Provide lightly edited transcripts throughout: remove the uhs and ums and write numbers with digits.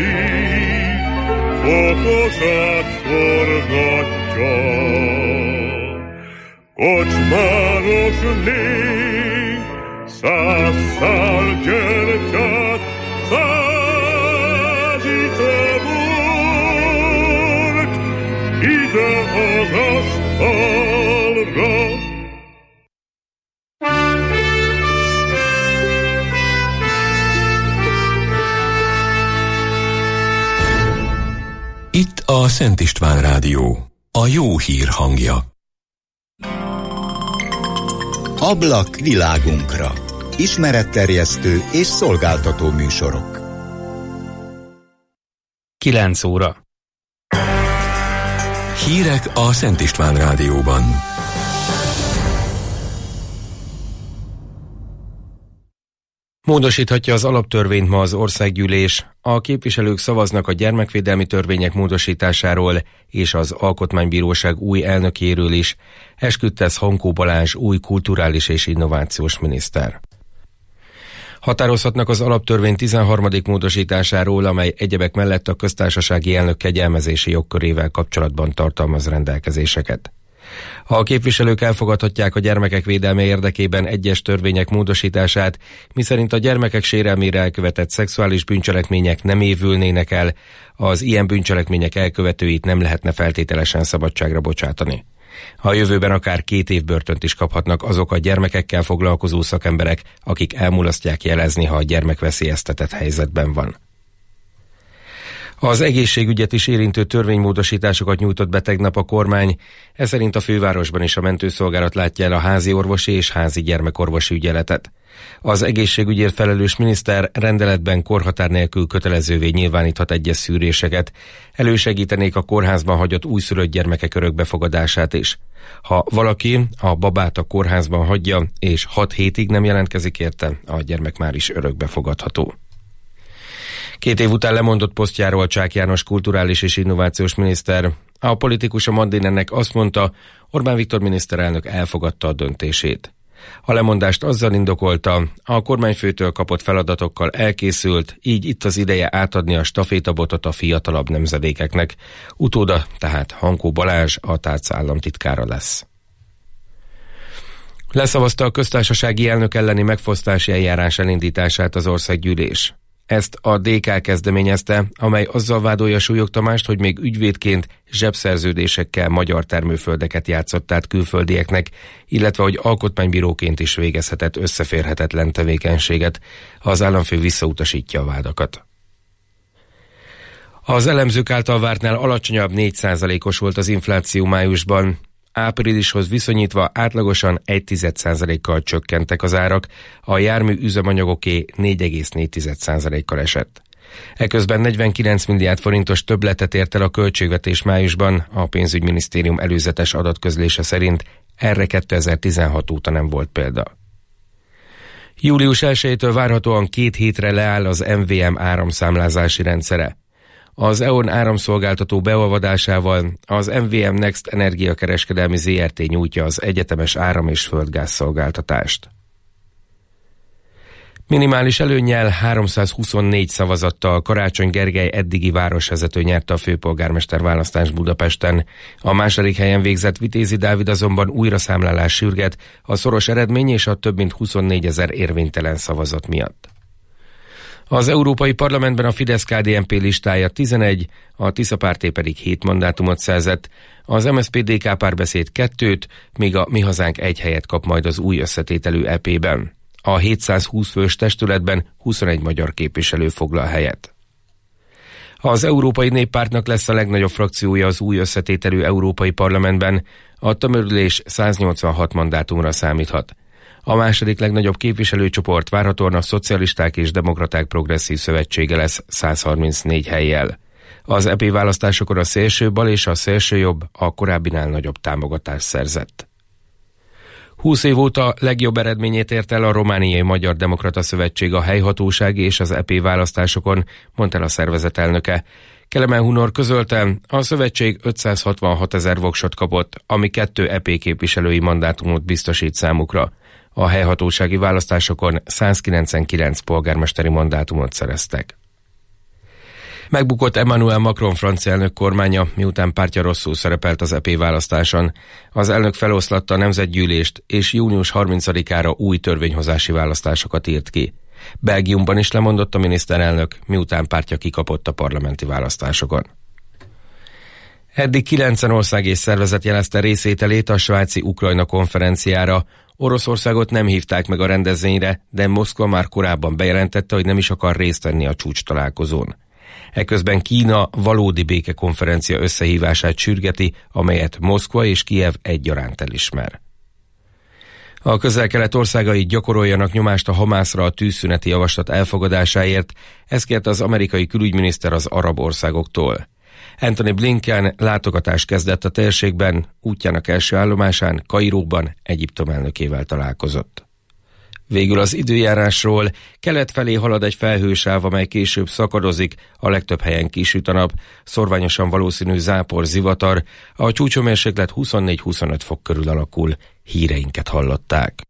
fokozát forgatja. Kocsmáros lény, 100 szál gyertyát, 100 itabort, ide az asztalra. Itt a Szent István Rádió, a jó hír hangja. Ablak világunkra. Ismeretterjesztő és szolgáltató műsorok. 9 óra. Hírek a Szent István Rádióban. Módosíthatja az alaptörvényt ma az országgyűlés. A képviselők szavaznak a gyermekvédelmi törvények módosításáról és az Alkotmánybíróság új elnökéről is. Esküdt tesz Hankó Balázs új kulturális és innovációs miniszter. Határozhatnak az alaptörvény 13. módosításáról, amely egyebek mellett a köztársasági elnök kegyelmezési jogkörével kapcsolatban tartalmaz rendelkezéseket. A képviselők elfogadhatják a gyermekek védelme érdekében egyes törvények módosítását, miszerint a gyermekek sérelmére elkövetett szexuális bűncselekmények nem évülnének el, az ilyen bűncselekmények elkövetőit nem lehetne feltételesen szabadságra bocsátani. A jövőben akár 2 év börtönt is kaphatnak azok a gyermekekkel foglalkozó szakemberek, akik elmulasztják jelezni, ha a gyermek veszélyeztetett helyzetben van. Az egészségügyet is érintő törvénymódosításokat nyújtott be tegnap a kormány, ez szerint a fővárosban is a mentőszolgálat látja el a házi orvosi és házi gyermekorvosi ügyeletet. Az egészségügyért felelős miniszter rendeletben korhatár nélkül kötelezővé nyilváníthat egyes szűréseket, elősegítenék a kórházban hagyott újszülött gyermekek örökbefogadását is. Ha valaki a babát a kórházban hagyja, és 6 hétig nem jelentkezik érte, a gyermek már is örökbefogadható. 2 év után lemondott posztjáról Csák János kulturális és innovációs miniszter. A politikus a Mandinennek azt mondta, Orbán Viktor miniszterelnök elfogadta a döntését. A lemondást azzal indokolta, a kormányfőtől kapott feladatokkal elkészült, így itt az ideje átadni a stafétabotot a fiatalabb nemzedékeknek. Utóda tehát Hankó Balázs, a tárca államtitkára lesz. Leszavazta a köztársasági elnök elleni megfosztási eljárás elindítását az országgyűlés. Ezt a DK kezdeményezte, amely azzal vádolja Súlyog Tamást, hogy még ügyvédként zsebszerződésekkel magyar termőföldeket játszott át külföldieknek, illetve hogy alkotmánybíróként is végezhetett összeférhetetlen tevékenységet. Az államfő visszautasítja a vádakat. Az elemzők által vártnál alacsonyabb 4%-os volt az infláció májusban. Áprilishoz viszonyítva átlagosan 1,1%-kal csökkentek az árak, a jármű üzemanyagoké 4,4%-kal esett. Eközben 49 milliárd forintos többletet ért el a költségvetés májusban, a pénzügyminisztérium előzetes adatközlése szerint erre 2016 óta nem volt példa. Július 1-től várhatóan 2 hétre leáll az MVM áramszámlázási rendszere. Az EON áramszolgáltató beolvadásával az MVM Next energiakereskedelmi ZRT nyújtja az egyetemes áram- és földgáz szolgáltatást. Minimális előnnyel 324 szavazattal Karácsony Gergely eddigi városvezető nyerte a főpolgármester választást Budapesten. A második helyen végzett Vitézi Dávid azonban újra számlálás sürget a szoros eredmény és a több mint 24 000 érvénytelen szavazat miatt. Az Európai Parlamentben a Fidesz-KDNP listája 11, a Tisza párté pedig 7 mandátumot szerzett, az MSZP-DK párbeszéd 2-t, míg a Mi Hazánk 1 helyet kap majd az új összetételű EP-ben. A 720 fős testületben 21 magyar képviselő foglal helyet. Az Európai Néppártnak lesz a legnagyobb frakciója az új összetételű Európai Parlamentben, a tömörülés 186 mandátumra számíthat. A második legnagyobb képviselőcsoport várhatóan a Szocialisták és Demokraták Progresszív Szövetsége lesz 134 hellyel. Az EP választásokon a szélső bal és a szélső jobb a korábbinál nagyobb támogatást szerzett. 20 év óta legjobb eredményét ért el a Romániai Magyar Demokrata Szövetség a helyhatósági és az EP választásokon, mondta el a szervezet elnöke. Kelemen Hunor közölte, a szövetség 566 000 voksot kapott, ami 2 EP képviselői mandátumot biztosít számukra. A helyhatósági választásokon 199 polgármesteri mandátumot szereztek. Megbukott Emmanuel Macron francia elnök kormánya, miután pártja rosszul szerepelt az EP választáson. Az elnök feloszlatta a nemzetgyűlést, és június 30-ára új törvényhozási választásokat írt ki. Belgiumban is lemondott a miniszterelnök, miután pártja kikapott a parlamenti választásokon. Eddig 9 ország és szervezet jelezte részvételét a svájci Ukrajna konferenciára. Oroszországot nem hívták meg a rendezvényre, de Moszkva már korábban bejelentette, hogy nem is akar részt venni a csúcs találkozón. Eközben Kína valódi békekonferencia összehívását sürgeti, amelyet Moszkva és Kijev egyaránt elismer. A Közel-Kelet országai gyakoroljanak nyomást a Hamászra a tűzszüneti javaslat elfogadásáért, ezt kérte az amerikai külügyminiszter az arab országoktól. Anthony Blinken látogatást kezdett a térségben, útjának első állomásán Kairóban Egyiptom elnökével találkozott. Végül az időjárásról: kelet felé halad egy felhősáv, amely később szakadozik, a legtöbb helyen kisüt a nap, szorványosan valószínű zápor, zivatar, a csúcshőmérséklet 24-25 fok körül alakul. Híreinket hallották.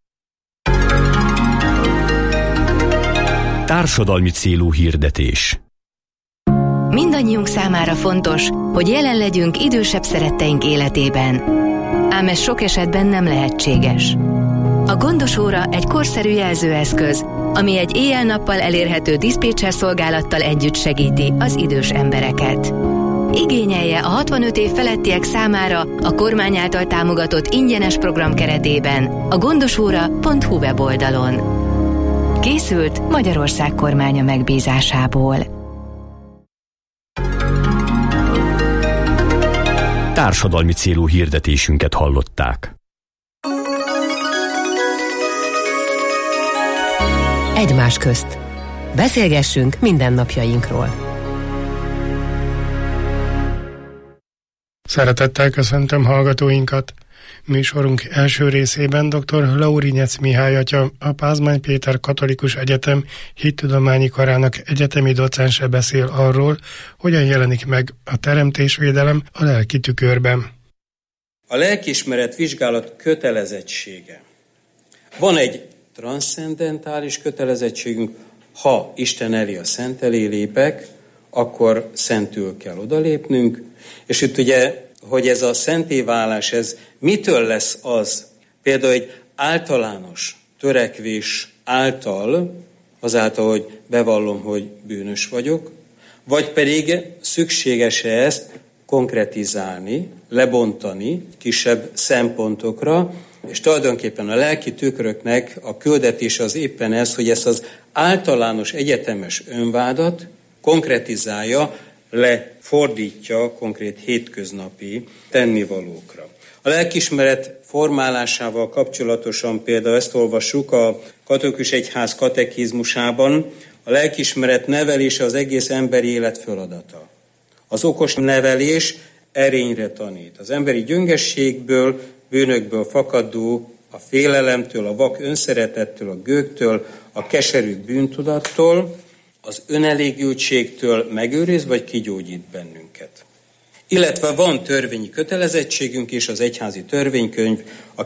Társadalmi célú hirdetés. Mindannyiunk számára fontos, hogy jelen legyünk idősebb szeretteink életében. Ám ez sok esetben nem lehetséges. A Gondos óra egy korszerű jelzőeszköz, ami egy éjjel-nappal elérhető diszpécser szolgálattal együtt segíti az idős embereket. Igényelje a 65 év felettiek számára a kormány által támogatott ingyenes program keretében a gondosóra.hu weboldalon. Készült Magyarország kormánya megbízásából. Társadalmi célú hirdetésünket hallották. Egymás közt. Beszélgessünk mindennapjainkról. Szeretettel köszöntöm hallgatóinkat! Műsorunk első részében dr. Laurinyec Mihály atya, a Pázmány Péter Katolikus Egyetem Hittudományi Karának egyetemi docense beszél arról, hogyan jelenik meg a teremtésvédelem a lelki tükörben. A lelkiismeret vizsgálat kötelezettsége. Van egy transzcendentális kötelezettségünk: ha Isten elé, a szent elé lépek, akkor szentül kell odalépnünk, és itt ugye, hogy ez a szentéválás, ez mitől lesz az? Például egy általános törekvés által, azáltal, hogy bevallom, hogy bűnös vagyok, vagy pedig szükséges-e ezt konkretizálni, lebontani kisebb szempontokra, és tulajdonképpen a lelki tükröknek a küldetése az éppen ez, hogy ezt az általános egyetemes önvádat konkretizálja, lefordítja konkrét hétköznapi tennivalókra. A lelkiismeret formálásával kapcsolatosan például ezt olvassuk a Katolikus Egyház katekizmusában: a lelkiismeret nevelése az egész emberi élet feladata. Az okos nevelés erényre tanít. Az emberi gyöngességből, bűnökből fakadó, a félelemtől, a vak önszeretettől, a gőgtől, a keserű bűntudattól, az önelégültségtől megőriz vagy kigyógyít bennünket. Illetve van törvényi kötelezettségünk is, az egyházi törvénykönyv a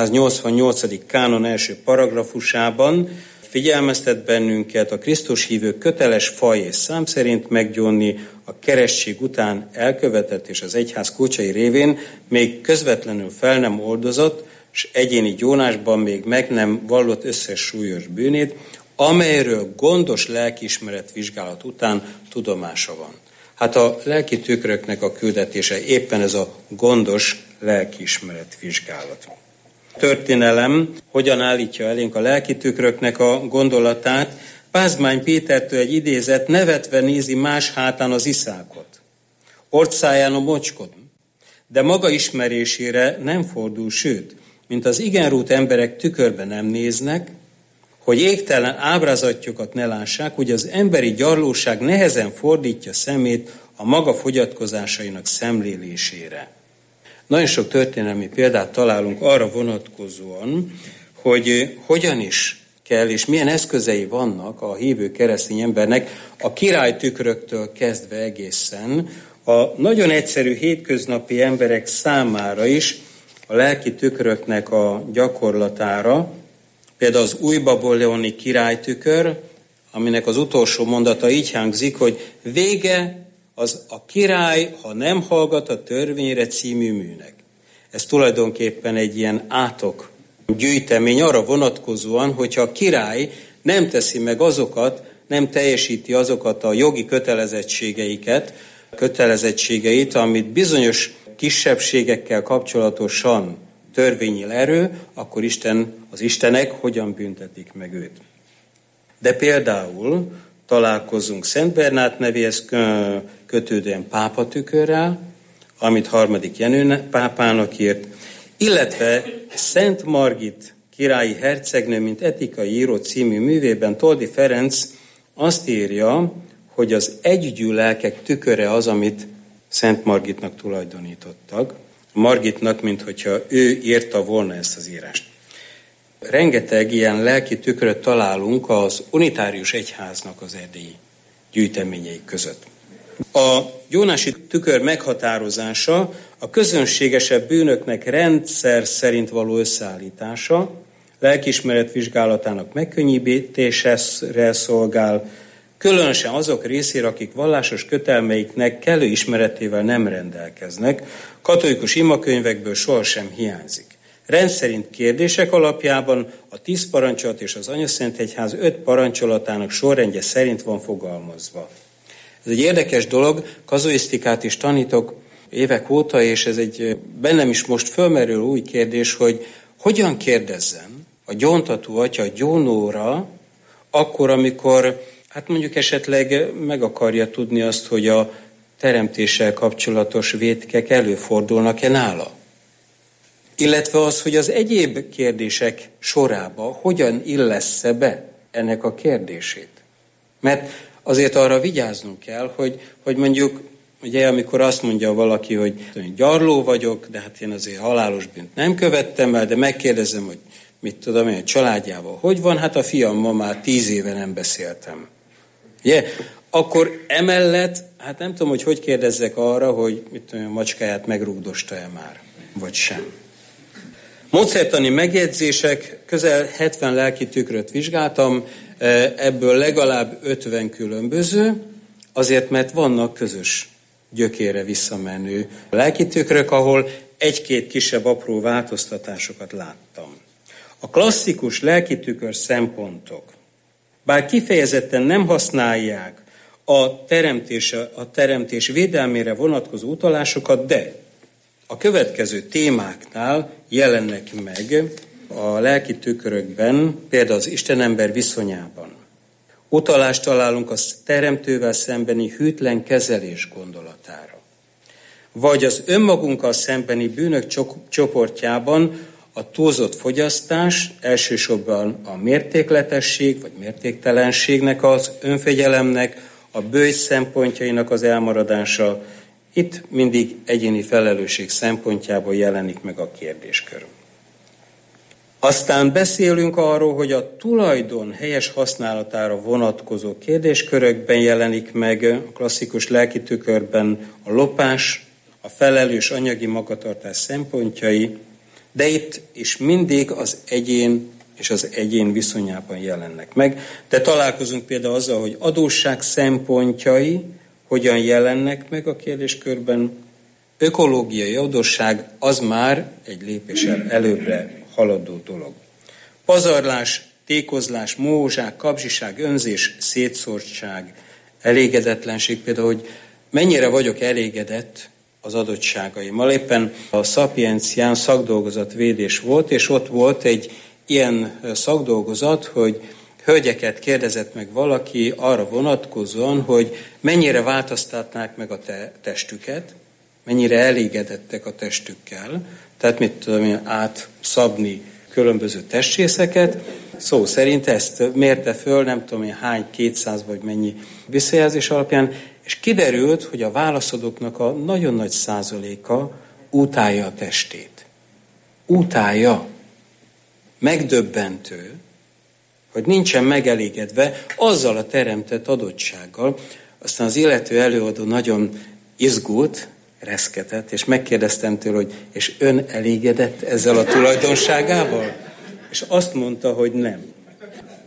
988. kánon első paragrafusában figyelmeztet bennünket a Krisztus hívők köteles faj és szám szerint meggyónni a keresztség után elkövetett és az egyház kulcsai révén még közvetlenül fel nem oldozott, és egyéni gyónásban még meg nem vallott összes súlyos bűnét, amelyről gondos lelkiismeret vizsgálat után tudomása van. Hát a lelki tükröknek a küldetése éppen ez a gondos lelkiismeret vizsgálat. A történelem hogyan állítja elénk a lelki tükröknek a gondolatát? Pázmány Pétertől egy idézet: nevetve nézi más hátán az iszákot, orcáján a mocskot, de maga ismerésére nem fordul, sőt, mint az igenrút emberek tükörbe nem néznek, hogy égtelen ábrázatjukat ne lássák, hogy az emberi gyarlóság nehezen fordítja szemét a maga fogyatkozásainak szemlélésére. Nagyon sok történelmi példát találunk arra vonatkozóan, hogy hogyan is kell és milyen eszközei vannak a hívő keresztény embernek, a királytükröktől kezdve egészen a nagyon egyszerű hétköznapi emberek számára is a lelki tükröknek a gyakorlatára. Például az újbabiloni királytükör, aminek az utolsó mondata így hangzik, hogy vége az a király, ha nem hallgat a törvényre című műnek. Ez tulajdonképpen egy ilyen átok gyűjtemény arra vonatkozóan, hogyha a király nem teszi meg azokat, nem teljesíti azokat a jogi kötelezettségeit, amit bizonyos kisebbségekkel kapcsolatosan törvényel erő, akkor az Istenek hogyan büntetik meg őt. De például találkozunk Szent Bernát nevéhez kötődően pápatükörrel, amit 3. Jenő pápának írt, illetve Szent Margit királyi hercegnő, mint etikai író című művében Toldi Ferenc azt írja, hogy az együgyű lelkek tüköre az, amit Szent Margitnak tulajdonítottak. Margitnak, minthogyha ő írta volna ezt az írást. Rengeteg ilyen lelki tükröt találunk az unitárius egyháznak az erdélyi gyűjteményei között. A gyónási tükör meghatározása a közönségesebb bűnöknek rendszer szerint való összeállítása, lelkiismeret vizsgálatának megkönnyítésére szolgál, különösen azok részére, akik vallásos kötelmeiknek kellő ismeretével nem rendelkeznek, katolikus imakönyvekből sohasem hiányzik. Rendszerint kérdések alapjában a 10 parancsolat és az Anyaszentegyház 5 parancsolatának sorrendje szerint van fogalmazva. Ez egy érdekes dolog, kazuisztikát is tanítok évek óta, és ez egy bennem is most fölmerül új kérdés, hogy hogyan kérdezzen a gyóntató atya a gyónóra, akkor, amikor mondjuk esetleg meg akarja tudni azt, hogy a teremtéssel kapcsolatos vétkek előfordulnak-e nála. Illetve az, hogy az egyéb kérdések sorába hogyan illessze be ennek a kérdését. Mert azért arra vigyáznunk kell, hogy mondjuk, ugye amikor azt mondja valaki, hogy gyarló vagyok, de hát én azért halálos bűnt nem követtem el, de megkérdezem, hogy mit tudom én, a családjával hogy van, hát a fiam ma már 10 éve nem beszéltem. Ugye? Akkor emellett, hát nem tudom, hogy kérdezzek arra, hogy mit tudom, a macskáját megrugdosta-e már, vagy sem. Módszertani megjegyzések, közel 70 lelki tükröt vizsgáltam, ebből legalább 50 különböző, azért mert vannak közös gyökére visszamenő lelki tükrök, ahol egy-két kisebb apró változtatásokat láttam. A klasszikus lelki tükör szempontok, bár kifejezetten nem használják a teremtés védelmére vonatkozó utalásokat, de a következő témáknál jelennek meg a lelki tükörökben, például az Istenember viszonyában. Utalást találunk a teremtővel szembeni hűtlen kezelés gondolatára. Vagy az önmagunkkal szembeni bűnök csoportjában a túlzott fogyasztás, elsősorban a mértékletesség vagy mértéktelenségnek, az önfegyelemnek, a bőjt szempontjainak az elmaradása. Itt mindig egyéni felelősség szempontjából jelenik meg a kérdéskör. Aztán beszélünk arról, hogy a tulajdon helyes használatára vonatkozó kérdéskörökben jelenik meg a klasszikus lelki tükörben a lopás, a felelős anyagi magatartás szempontjai, de itt is mindig az egyén és az egyén viszonyában jelennek meg. De találkozunk például azzal, hogy adósság szempontjai hogyan jelennek meg a kérdéskörben. Ökológiai adósság az már egy lépéssel előbbre haladó dolog. Pazarlás, tékozlás, mohózság, kapzsiság, önzés, szétszórtság, elégedetlenség, például, hogy mennyire vagyok elégedett az adottságaimmal. Éppen a Szapiencián szakdolgozatvédés volt, és ott volt egy ilyen szakdolgozat, hogy hölgyeket kérdezett meg valaki arra vonatkozóan, hogy mennyire változtatnák meg a testüket, mennyire elégedettek a testükkel, tehát mit tudom én, átszabni különböző testrészeket. Szó szerint ezt mérte föl, nem tudom én hány, 200 vagy mennyi visszajelzés alapján, és kiderült, hogy a válaszadóknak a nagyon nagy százaléka utálja a testét. Utálja. Megdöbbentő, hogy nincsen megelégedve azzal a teremtett adottsággal. Aztán az illető előadó nagyon izgult, reszketett, és megkérdeztem tőle, hogy és ön elégedett ezzel a tulajdonságával? És azt mondta, hogy nem.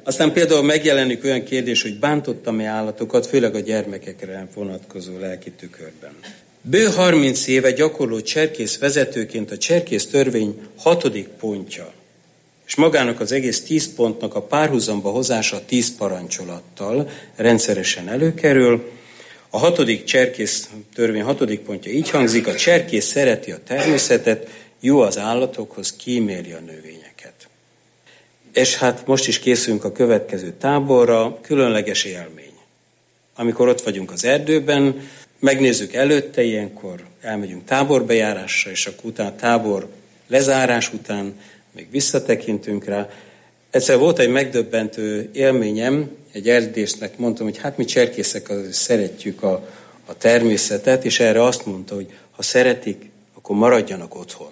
Aztán például megjelenik olyan kérdés, hogy bántottam-e állatokat, főleg a gyermekekre vonatkozó lelki tükörben. Bő 30 éve gyakorló cserkész vezetőként a cserkész törvény 6. pontja, és magának az egész 10 pontnak a párhuzamba hozása 10 parancsolattal rendszeresen előkerül. A 6. cserkész törvény 6. pontja így hangzik: a cserkész szereti a természetet, jó az állatokhoz, kíméli a növényeket. És hát most is készülünk a következő táborra, különleges élmény. Amikor ott vagyunk az erdőben, megnézzük előtte, ilyenkor elmegyünk táborbejárásra, és akkor utána tábor lezárás után még visszatekintünk rá. Egyszer volt egy megdöbbentő élményem, egy erdésznek mondtam, hogy hát mi cserkészek szeretjük a természetet, és erre azt mondta, hogy ha szeretik, akkor maradjanak otthon.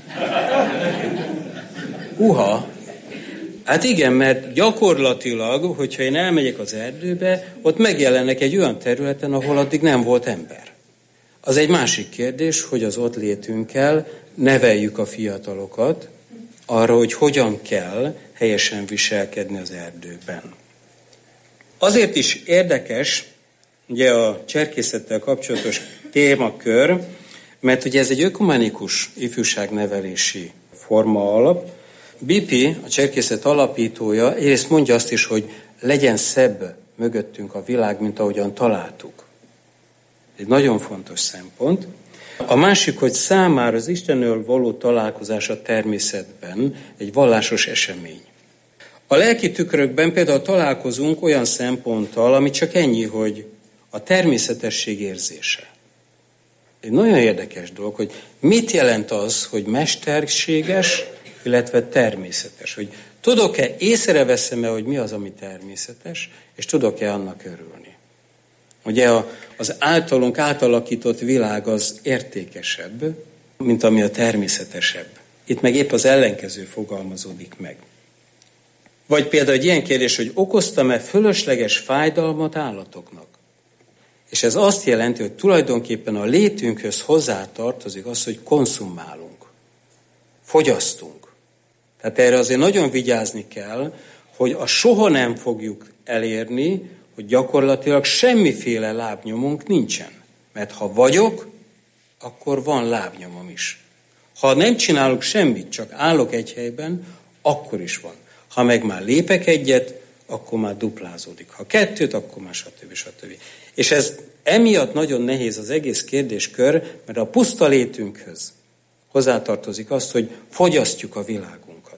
Hát igen, mert gyakorlatilag, hogyha én elmegyek az erdőbe, ott megjelennek egy olyan területen, ahol addig nem volt ember. Az egy másik kérdés, hogy az ott létünkkel neveljük a fiatalokat arra, hogy hogyan kell helyesen viselkedni az erdőben. Azért is érdekes, ugye a cserkészettel kapcsolatos témakör, mert ugye ez egy ökumenikus ifjúságnevelési forma alap. Bipi, a cserkészet alapítója, egyrészt mondja azt is, hogy legyen szebb mögöttünk a világ, mint ahogyan találtuk. Egy nagyon fontos szempont. A másik, hogy számára az Istennel való találkozás a természetben egy vallásos esemény. A lelki tükrökben például találkozunk olyan szemponttal, ami csak ennyi, hogy a természetesség érzése. Egy nagyon érdekes dolog, hogy mit jelent az, hogy mesterséges, illetve természetes. Hogy tudok-e, észreveszem-e, hogy mi az, ami természetes, és tudok-e annak örülni. Ugye az általunk átalakított világ az értékesebb, mint ami a természetesebb. Itt meg épp az ellenkező fogalmazódik meg. Vagy például egy ilyen kérdés, hogy okoztam-e fölösleges fájdalmat állatoknak? És ez azt jelenti, hogy tulajdonképpen a létünkhöz hozzátartozik az, hogy konszumálunk, fogyasztunk. Tehát erre azért nagyon vigyázni kell, hogy soha nem fogjuk elérni, hogy gyakorlatilag semmiféle lábnyomunk nincsen. Mert ha vagyok, akkor van lábnyomom is. Ha nem csinálok semmit, csak állok egy helyben, akkor is van. Ha meg már lépek egyet, akkor már duplázódik. Ha 2, akkor már stb. És ez emiatt nagyon nehéz az egész kérdéskör, mert a puszta létünkhöz hozzátartozik azt, hogy fogyasztjuk a világunkat.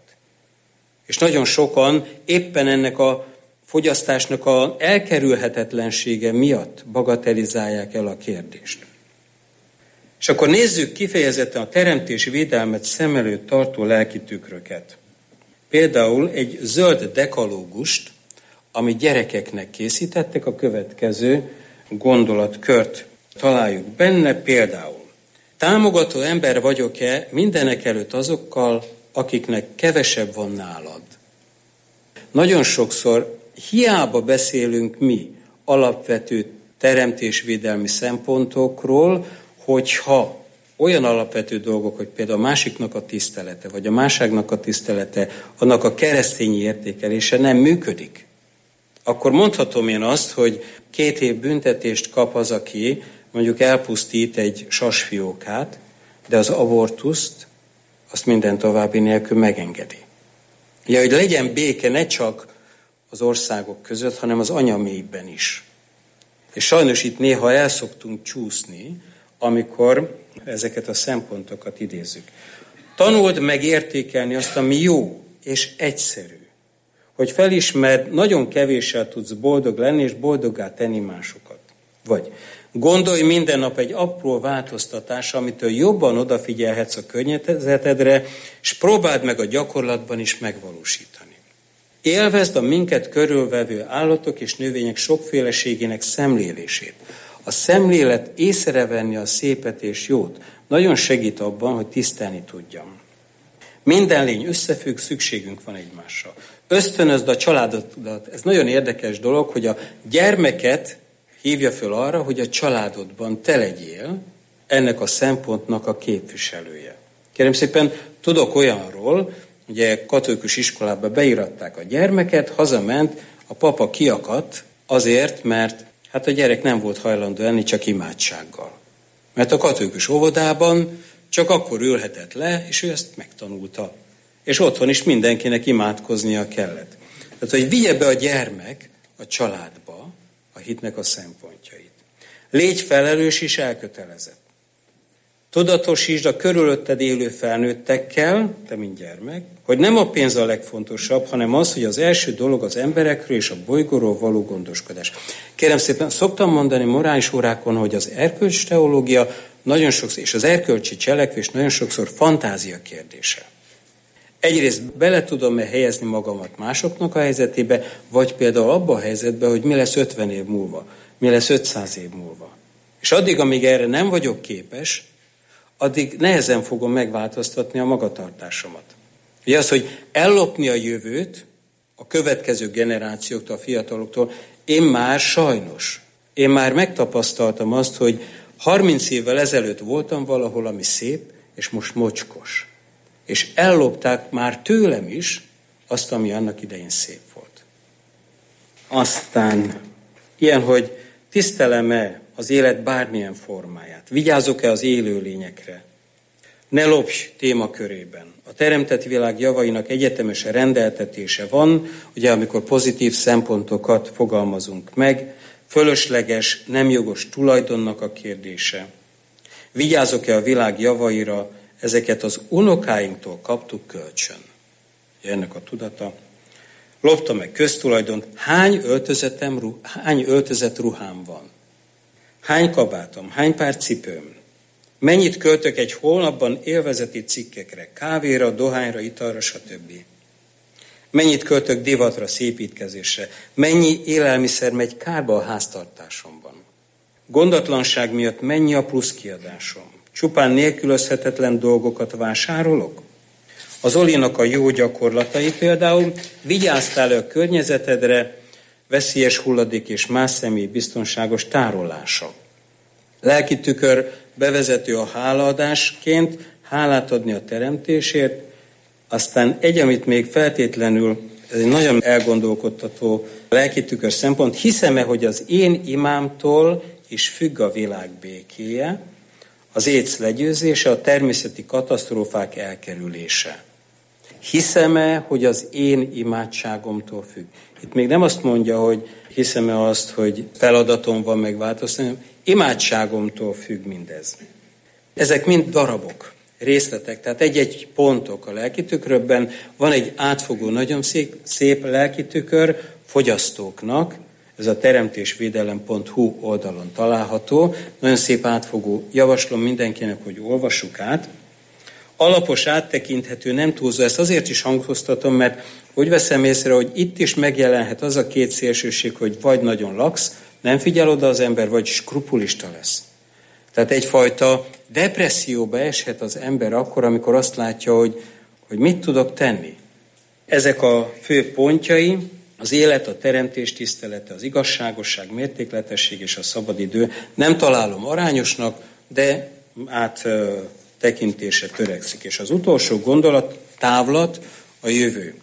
És nagyon sokan éppen ennek a fogyasztásnak a elkerülhetetlensége miatt bagatelizálják el a kérdést. És akkor nézzük kifejezetten a teremtés védelmet szem előtt tartó lelki tükröket. Például egy zöld dekalógust, amit gyerekeknek készítettek, a következő gondolatkört találjuk benne. Például: támogató ember vagyok-e mindenek előtt azokkal, akiknek kevesebb van nálad? Nagyon sokszor hiába beszélünk mi alapvető teremtésvédelmi szempontokról, hogyha olyan alapvető dolgok, hogy például a másiknak a tisztelete, vagy a másságnak a tisztelete, annak a keresztényi értékelése nem működik, akkor mondhatom én azt, hogy 2 év büntetést kap az, aki mondjuk elpusztít egy sasfiókát, de az abortuszt azt minden további nélkül megengedi. Ugye, hogy legyen béke ne csak az országok között, hanem az anyamélyben is. És sajnos itt néha el szoktunk csúszni, amikor ezeket a szempontokat idézzük. Tanuld meg értékelni azt, ami jó és egyszerű. Hogy felismerd, nagyon kevéssel tudsz boldog lenni, és boldoggá tenni másokat. Vagy gondolj minden nap egy apró változtatásra, amitől jobban odafigyelhetsz a környezetedre, és próbáld meg a gyakorlatban is megvalósítani. Élvezd a minket körülvevő állatok és növények sokféleségének szemlélését. A szemlélet észrevenni a szépet és jót nagyon segít abban, hogy tisztelni tudjam. Minden lény összefügg, szükségünk van egymásra. Ösztönözd a családodat. Ez nagyon érdekes dolog, hogy a gyermeket hívja föl arra, hogy a családodban te legyél ennek a szempontnak a képviselője. Kérem szépen, tudok olyanról, ugye katolikus iskolába beiratták a gyermeket, hazament, a papa kiakadt azért, mert hát a gyerek nem volt hajlandó enni, csak imádsággal. Mert a katolikus óvodában csak akkor ülhetett le, és ő ezt megtanulta. És otthon is mindenkinek imádkoznia kellett. Tehát, hogy vigye be a gyermek a családba a hitnek a szempontjait. Légy felelős és elkötelezett. Tudatosítsd a körülötted élő felnőttekkel, te mint gyermek, hogy nem a pénz a legfontosabb, hanem az, hogy az első dolog az emberekről és a bolygóról való gondoskodás. Kérem szépen, szoktam mondani morális órákon, hogy az erkölcsteológia nagyon sokszor, és az erkölcsi cselekvés nagyon sokszor fantázia kérdése. Egyrészt bele tudom-e helyezni magamat másoknak a helyzetébe, vagy például abba a helyzetbe, hogy mi lesz 50 év múlva, mi lesz 500 év múlva. És addig, amíg erre nem vagyok képes, addig nehezen fogom megváltoztatni a magatartásomat. Ugye az, hogy ellopni a jövőt a következő generációktól, a fiataloktól, én már megtapasztaltam azt, hogy 30 évvel ezelőtt voltam valahol, ami szép, és most mocskos. És ellopták már tőlem is azt, ami annak idején szép volt. Aztán ilyen, hogy tisztelem-e az élet bármilyen formáját, vigyázok-e az élőlényekre, ne lopj témakörében. A teremtett világ javainak egyetemes rendeltetése van, ugye amikor pozitív szempontokat fogalmazunk meg, fölösleges, nem jogos tulajdonnak a kérdése. Vigyázok-e a világ javaira, ezeket az unokáinktól kaptuk kölcsön. Ennek a tudata. Loptam-e köztulajdont, hány öltözet ruhám van? Hány kabátom, hány pár cipőm? Mennyit költök egy hónapban élvezeti cikkekre, kávéra, dohányra, italra, stb. Mennyit költök divatra, szépítkezésre? Mennyi élelmiszer megy kárba a háztartásomban? Gondatlanság miatt mennyi a plusz kiadásom? Csupán nélkülözhetetlen dolgokat vásárolok? Az Olinak a jó gyakorlatai például, vigyáztál a környezetedre, veszélyes hulladék és más személy biztonságos tárolása. Lelki tükör bevezető a hálaadásként, hálát adni a teremtésért, aztán amit még feltétlenül, ez egy nagyon elgondolkodtató lelki tükör szempont, hiszem-e, hogy az én imámtól is függ a világ békéje, az AIDS legyőzése, a természeti katasztrófák elkerülése. Hiszem-e, hogy az én imádságomtól függ? Itt még nem azt mondja, hogy hiszem-e azt, hogy feladatom van megváltoztatni, hanem imádságomtól függ mindez. Ezek mind darabok, részletek, tehát egy-egy pontok a lelkitükrökben. Van egy átfogó, nagyon szép lelkitükör fogyasztóknak, ez a teremtésvédelem.hu oldalon található. Nagyon szép átfogó, javaslom mindenkinek, hogy olvassuk át. Alapos, áttekinthető, nem túlzó, ezt azért is hangoztatom, mert úgy veszem észre, hogy itt is megjelenhet az a két szélsőség, hogy vagy nagyon lax, nem figyel oda az ember, vagy skrupulista lesz. Tehát egyfajta depresszióba eshet az ember akkor, amikor azt látja, hogy mit tudok tenni. Ezek a fő pontjai, az élet, a teremtés tisztelete, az igazságosság, mértékletesség és a szabadidő. Nem találom arányosnak, de áttekintésre törekszik. És az utolsó gondolat, távlat, a jövő.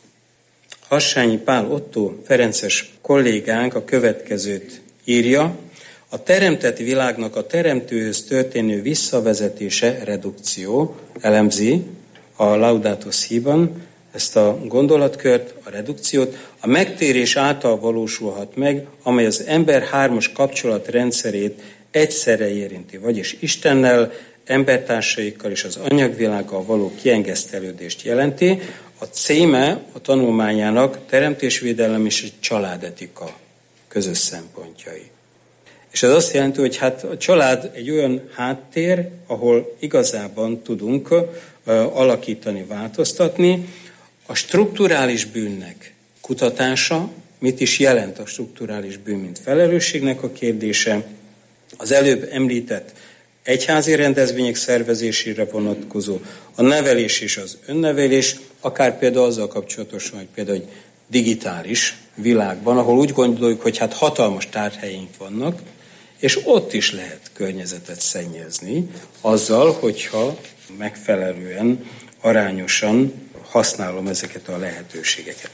Hassányi Pál Ottó ferences kollégánk a következőt írja: a teremtett világnak a teremtőhöz történő visszavezetése, redukció, elemzi a Laudato Si-ban ezt a gondolatkört, a redukciót, a megtérés által valósulhat meg, amely az ember hármas kapcsolatrendszerét egyszerre érinti, vagyis Istennel, embertársaikkal és az anyagvilággal való kiengesztelődést jelenti. A címe a tanulmányának teremtésvédelem és egy családetika közös szempontjai. És ez azt jelenti, hogy hát a család egy olyan háttér, ahol igazában tudunk alakítani, változtatni. A strukturális bűnnek kutatása, mit is jelent a strukturális bűn, mint felelősségnek a kérdése, az előbb említett egyházi rendezvények szervezésére vonatkozó, a nevelés és az önnevelés, akár például azzal kapcsolatosan, hogy például egy digitális világban, ahol úgy gondoljuk, hogy hát hatalmas tárhelyeink vannak, és ott is lehet környezetet szennyezni azzal, hogyha megfelelően, arányosan használom ezeket a lehetőségeket.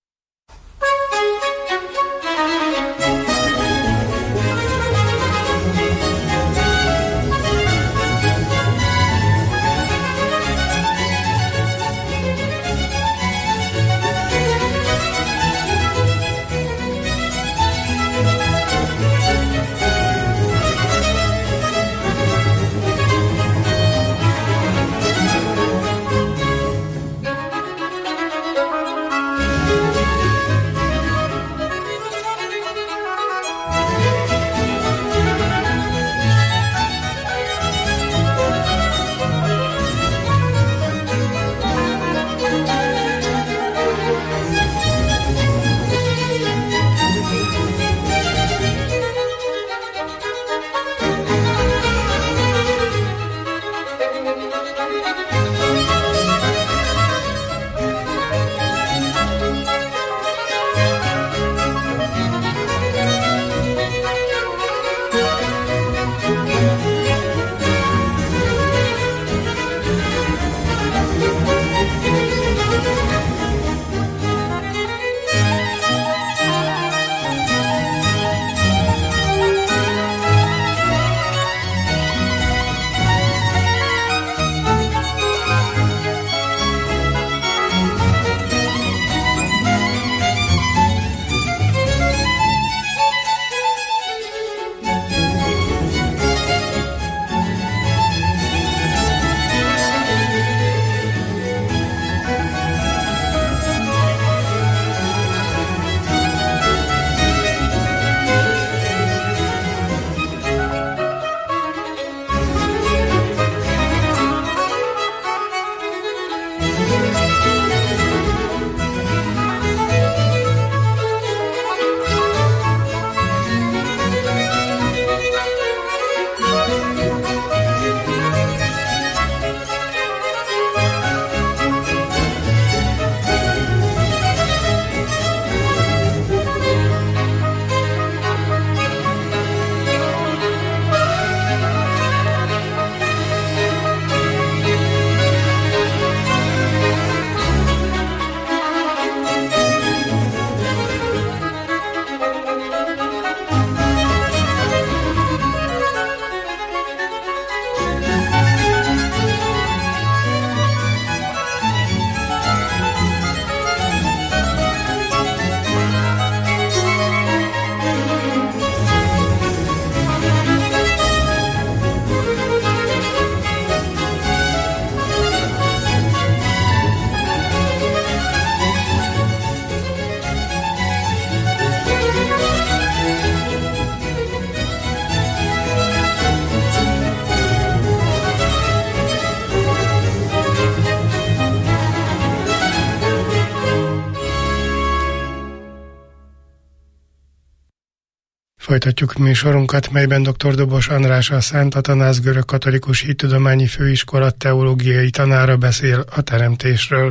Folytatjuk műsorunkat, melyben dr. Dobos András, a Szent Atanász Görögkatolikus Hittudományi Főiskola teológiai tanára beszél a teremtésről.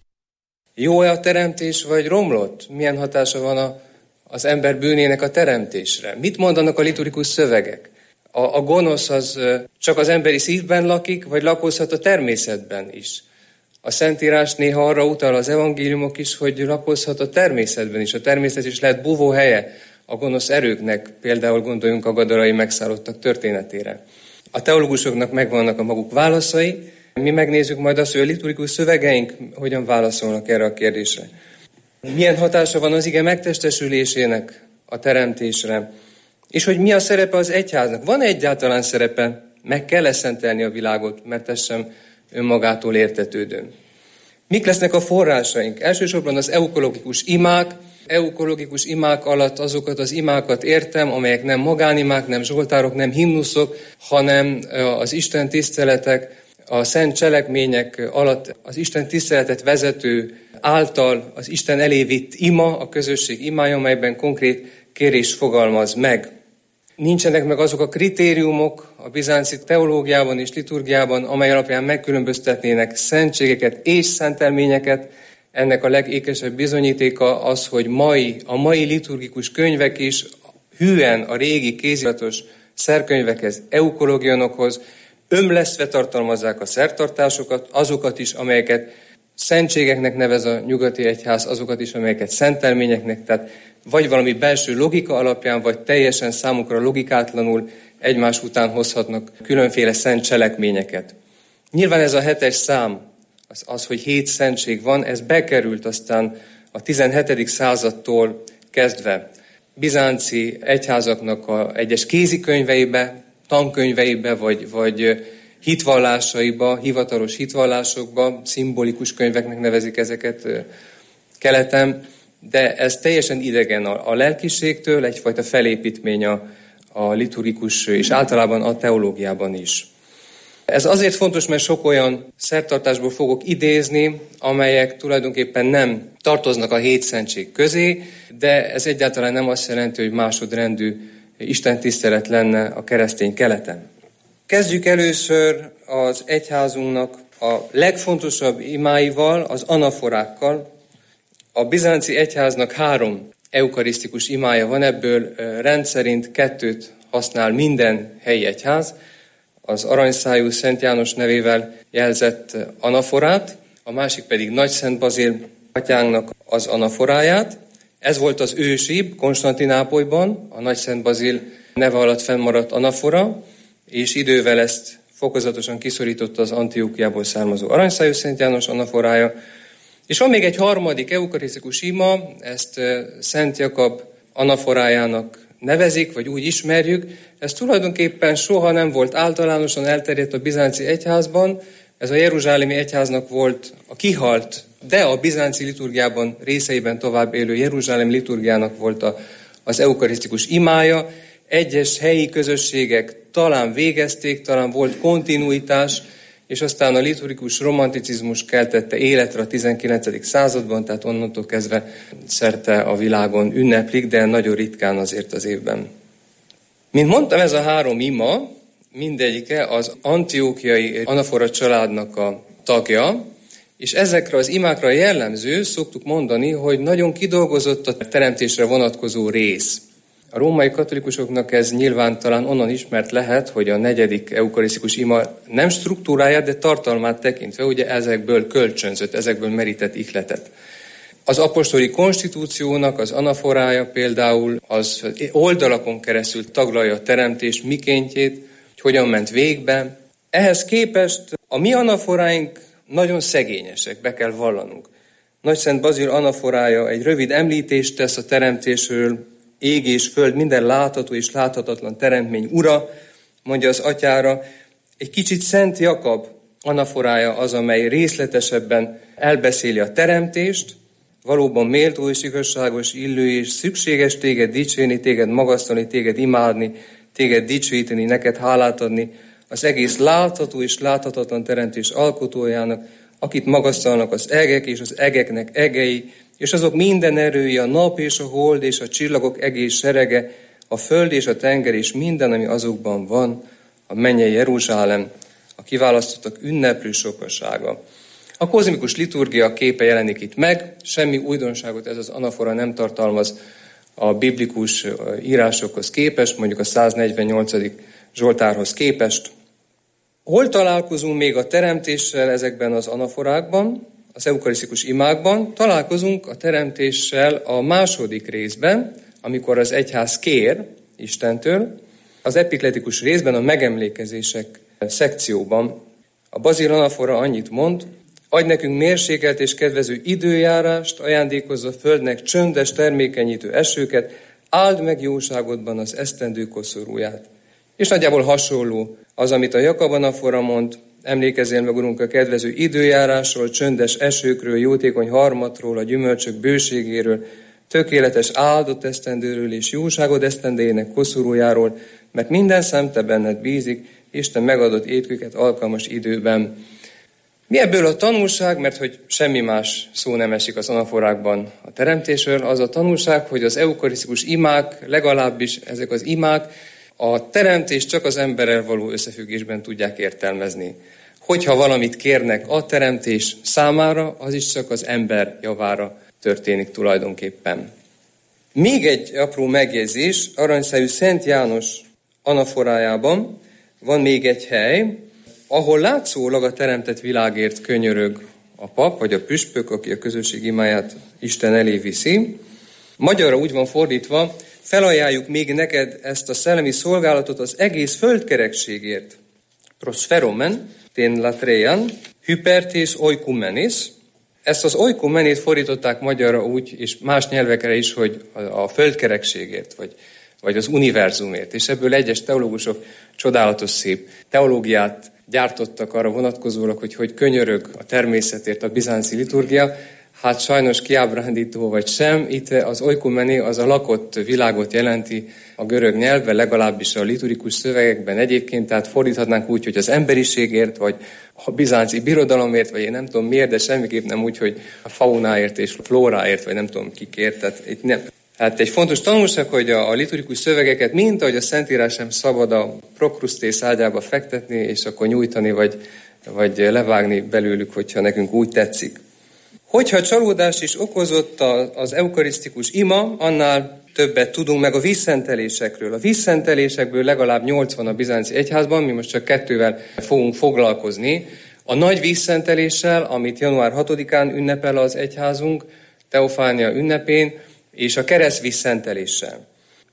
Jó-e a teremtés, vagy romlott? Milyen hatása van az ember bűnének a teremtésre? Mit mondanak a liturgikus szövegek? A gonosz az csak az emberi szívben lakik, vagy lakozhat a természetben is? A Szentírás néha arra utal, az evangéliumok is, hogy lakozhat a természetben is. A természet is lehet búvóhelye a gonosz erőknek, például gondoljunk a gadarai megszállottak történetére. A teológusoknak megvannak a maguk válaszai, mi megnézzük majd azt, hogy a liturgikus szövegeink hogyan válaszolnak erre a kérdésre. Milyen hatása van az ige megtestesülésének a teremtésre, és hogy mi a szerepe az egyháznak. Van egyáltalán szerepe, meg kell szentelni a világot, mert ez sem önmagától értetődő. Mik lesznek a forrásaink? Elsősorban az eukologikus imák. Eukologikus imák alatt azokat az imákat értem, amelyek nem magánimák, nem zsoltárok, nem himnuszok, hanem az Isten tiszteletek, a szent cselekmények alatt az Isten tiszteletet vezető által az Isten elé vitt ima, a közösség imája, amelyben konkrét kérés fogalmaz meg. Nincsenek meg azok a kritériumok a bizánci teológiában és liturgiában, amely alapján megkülönböztetnének szentségeket és szentelményeket. Ennek a legékesebb bizonyítéka az, hogy a mai liturgikus könyvek is hűen a régi kéziratos szerkönyvekhez, eukologionokhoz ömlesztve tartalmazzák a szertartásokat, azokat is, amelyeket szentségeknek nevez a nyugati egyház azokat is, amelyeket szentelményeknek, tehát vagy valami belső logika alapján, vagy teljesen számukra logikátlanul egymás után hozhatnak különféle szent cselekményeket. Nyilván ez a 7. szám, az, hogy 7 szentség van, ez bekerült aztán a 17. századtól kezdve bizánci egyházaknak a egyes kézikönyveibe, tankönyveibe, vagy hitvallásaiba, hivatalos hitvallásokba, szimbolikus könyveknek nevezik ezeket keleten, de ez teljesen idegen a lelkiségtől, egyfajta felépítmény a liturgikus és általában a teológiában is. Ez azért fontos, mert sok olyan szertartásból fogok idézni, amelyek tulajdonképpen nem tartoznak a 7 szentség közé, de ez egyáltalán nem azt jelenti, hogy másodrendű istentisztelet lenne a keresztény keleten. Kezdjük először az egyházunknak a legfontosabb imáival, az anaforákkal. A bizánci egyháznak 3 eukarisztikus imája van, ebből rendszerint 2 használ minden helyi egyház, az aranyszájú Szent János nevével jelzett anaforát, a másik pedig Nagy Szent Bazil atyánknak az anaforáját. Ez volt az ősibb Konstantinápolyban, a Nagy Szent Bazil neve alatt fennmaradt anafora, és idővel ezt fokozatosan kiszorította az Antiochiából származó aranyszájú Szent János anaforája. És van még egy harmadik eukarisztikus ima, ezt Szent Jakab anaforájának nevezik, vagy úgy ismerjük. Ez tulajdonképpen soha nem volt általánosan elterjedt a bizánci egyházban. Ez a jeruzsálemi egyháznak volt a kihalt, de a bizánci liturgiában részeiben tovább élő jeruzsálemi liturgiának volt az eukarisztikus imája. Egyes helyi közösségek talán végezték, talán volt kontinuitás, és aztán a liturgikus romanticizmus keltette életre a 19. században, tehát onnantól kezdve szerte a világon ünneplik, de nagyon ritkán azért az évben. Mint mondtam, ez a 3 ima, mindegyike az antiókiai anafora családnak a tagja, és ezekre az imákra jellemző, szoktuk mondani, hogy nagyon kidolgozott a teremtésre vonatkozó rész. A római katolikusoknak ez nyilván talán onnan ismert lehet, hogy a 4. eukarisztikus ima nem struktúráját, de tartalmát tekintve, ugye ezekből kölcsönzött, ezekből merített ihletet. Az apostoli konstitúciónak az anaforája például az oldalakon keresztül taglalja a teremtés mikéntjét, hogy hogyan ment végbe. Ehhez képest a mi anaforáink nagyon szegényesek, be kell vallanunk. Nagy Szent Bazil anaforája egy rövid említést tesz a teremtésről, ég és föld, minden látható és láthatatlan teremtmény ura, mondja az atyára. Egy kicsit Szent Jakab anaforája az, amely részletesebben elbeszéli a teremtést, valóban méltó és igazságos, illő és szükséges téged dicsérni, téged magasztalni, téged imádni, téged dicsőíteni, neked hálát adni, az egész látható és láthatatlan teremtés alkotójának, akit magasztalnak az egek és az egeknek egei, és azok minden erői, a nap és a hold és a csillagok egész serege, a föld és a tenger és minden, ami azokban van, a mennyei Jeruzsálem, a kiválasztottak ünneplő sokasága. A kozmikus liturgia képe jelenik itt meg, semmi újdonságot ez az anafora nem tartalmaz a biblikus írásokhoz képest, mondjuk a 148. Zsoltárhoz képest. Hol találkozunk még a teremtéssel ezekben az anaforákban, az eukarisztikus imákban? Találkozunk a teremtéssel a második részben, amikor az egyház kér Istentől, az epikletikus részben, a megemlékezések szekcióban. A Bazil anafora annyit mond: adj nekünk mérsékelt és kedvező időjárást, ajándékozz a földnek csöndes, termékenyítő esőket, áld meg jóságodban az esztendő koszorúját. És nagyjából hasonló az, amit a Jakab anafora mond: emlékezzél meg, Urunk, a kedvező időjárásról, csöndes esőkről, jótékony harmatról, a gyümölcsök bőségéről, tökéletes áldott esztendőről és jóságod esztendéjének koszorújáról, mert minden szem te benned bízik, Isten megadott étküket alkalmas időben. Mi ebből a tanulság, mert hogy semmi más szó nem esik az anaforákban a teremtésről, az a tanulság, hogy az eukarisztikus imák, legalábbis ezek az imák, a teremtést csak az emberrel való összefüggésben tudják értelmezni. Hogyha valamit kérnek a teremtés számára, az is csak az ember javára történik tulajdonképpen. Még egy apró megjegyzés, aranyszájú Szent János anaforájában van még egy hely, ahol látszólag a teremtett világért könyörög a pap vagy a püspök, aki a közösség imáját Isten elé viszi. Magyarra úgy van fordítva, felajánljuk még neked ezt a szellemi szolgálatot az egész földkerekségért. Prosferomen, ten latreian, hypertes oikumenis. Ezt az oikumenét fordították magyarra úgy, és más nyelvekre is, hogy a földkerekségért, vagy az univerzumért. És ebből egyes teológusok csodálatos szép teológiát gyártottak arra vonatkozólag, hogy könyörög a természetért a bizánci liturgia. Hát sajnos kiábrándító vagy sem, itt az oikumeni az a lakott világot jelenti a görög nyelvben, legalábbis a liturgikus szövegekben egyébként, tehát fordíthatnánk úgy, hogy az emberiségért, vagy a bizánci birodalomért, vagy én nem tudom miért, de semmiképp nem úgy, hogy a faunáért és flóráért, vagy nem tudom kikért. Tehát itt nem. Hát egy fontos tanulság, hogy a liturgikus szövegeket, mint ahogy a Szentírás sem szabad a prokrusztész ágyába fektetni, és akkor nyújtani, vagy levágni belőlük, hogyha nekünk úgy tetszik. Hogyha csalódást is okozott az eukarisztikus ima, annál többet tudunk meg a vízszentelésekről. A vízszentelésekből legalább 80 a bizánci egyházban, mi most csak 2-vel fogunk foglalkozni. A nagy vízszenteléssel, amit január 6-án ünnepel az egyházunk, Teofánia ünnepén, és a keresztvízszenteléssel.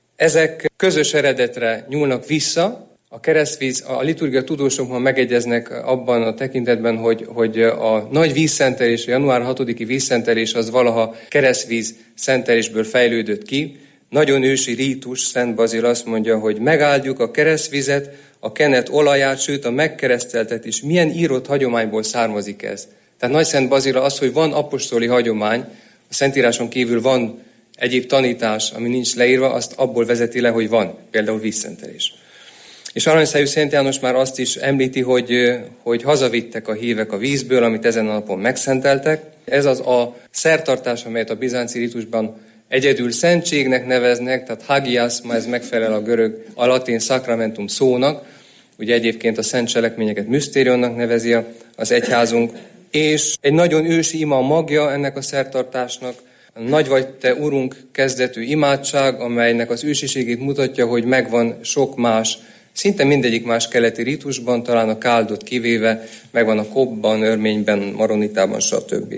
Ezek közös eredetre nyúlnak vissza. A keresztvíz, a liturgia tudósok ma megegyeznek abban a tekintetben, hogy a nagy vízszentelés, a január 6-i vízszentelés az valaha keresztvíz szentelésből fejlődött ki. Nagyon ősi rítus, Szent Bazil azt mondja, hogy megáldjuk a keresztvizet, a kenet olaját, sőt a megkereszteltetés. Milyen írott hagyományból származik ez? Tehát Nagy Szent Bazila az, hogy van apostoli hagyomány, a Szentíráson kívül van egyéb tanítás, ami nincs leírva, azt abból vezeti le, hogy van, például vízszentelés. És aranyszájú Szent János már azt is említi, hogy hazavittek a hívek a vízből, amit ezen a napon megszenteltek. Ez az a szertartás, amelyet a bizánci ritusban egyedül szentségnek neveznek, tehát hagiaszma, ez megfelel a latin sacramentum szónak. Ugye egyébként a szent cselekményeket misztérionnak nevezi az egyházunk. És egy nagyon ősi ima a magja ennek a szertartásnak. Nagy vagy te, Urunk kezdetű imádság, amelynek az ősiségét mutatja, hogy megvan sok más, szinte mindegyik más keleti ritusban, talán a káldot kivéve, megvan a kopban, örményben, maronitában, stb.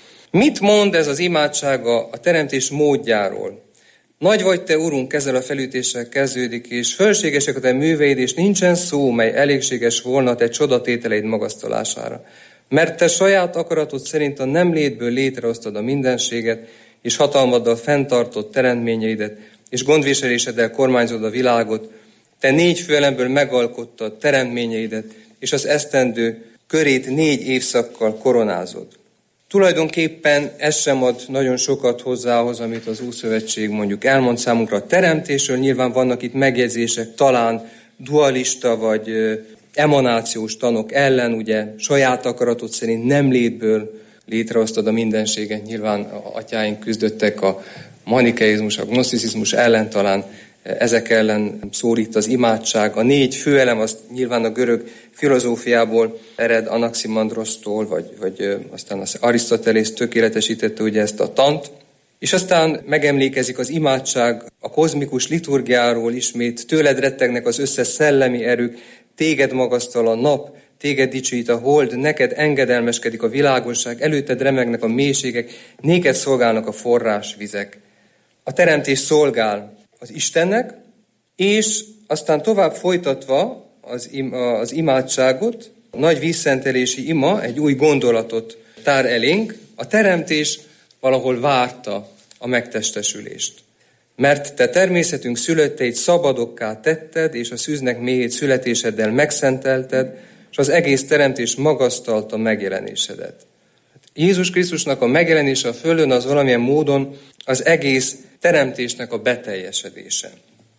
Mit mond ez az imádság a teremtés módjáról? Nagy vagy te, Urunk, ezzel a felütéssel kezdődik, és fölségesek a te műveid, és nincsen szó, mely elégséges volna te csodatételeid magasztalására. Mert te saját akaratod szerint a nem létből létrehoztad a mindenséget, és hatalmaddal fenntartott teremtményeidet, és gondviseléseddel kormányzod a világot, te 4 főelemből megalkottad teremtményeidet, és az esztendő körét 4 évszakkal koronázod. Tulajdonképpen ez sem ad nagyon sokat hozzához, amit az Ószövetség mondjuk elmond számunkra a teremtésről. Nyilván vannak itt megjegyzések, talán dualista vagy emanációs tanok ellen, ugye saját akaratod szerint nem létből létrehoztad a mindenséget. Nyilván a atyáink küzdöttek a manikeizmus, a gnoszticizmus ellen, talán ezek ellen szól itt az imádság. A 4 főelem az nyilván a görög filozófiából ered, Anaximandrosztól, vagy aztán az Arisztotelész tökéletesítette ugye ezt a tant. És aztán megemlékezik az imádság a kozmikus liturgiáról ismét, tőled rettegnek az összes szellemi erők, téged magasztal a nap, téged dicsőít a hold, neked engedelmeskedik a világosság, előtted remegnek a mélységek, néked szolgálnak a forrásvizek. A teremtés szolgál az Istennek, és aztán tovább folytatva az imádságot, a nagy vízszentelési ima egy új gondolatot tár elénk. A teremtés valahol várta a megtestesülést. Mert te természetünk szülötteit szabadokká tetted, és a szűznek méhét születéseddel megszentelted, és az egész teremtés magasztalta megjelenésedet. Jézus Krisztusnak a megjelenése a földön az valamilyen módon az egész teremtésnek a beteljesedése.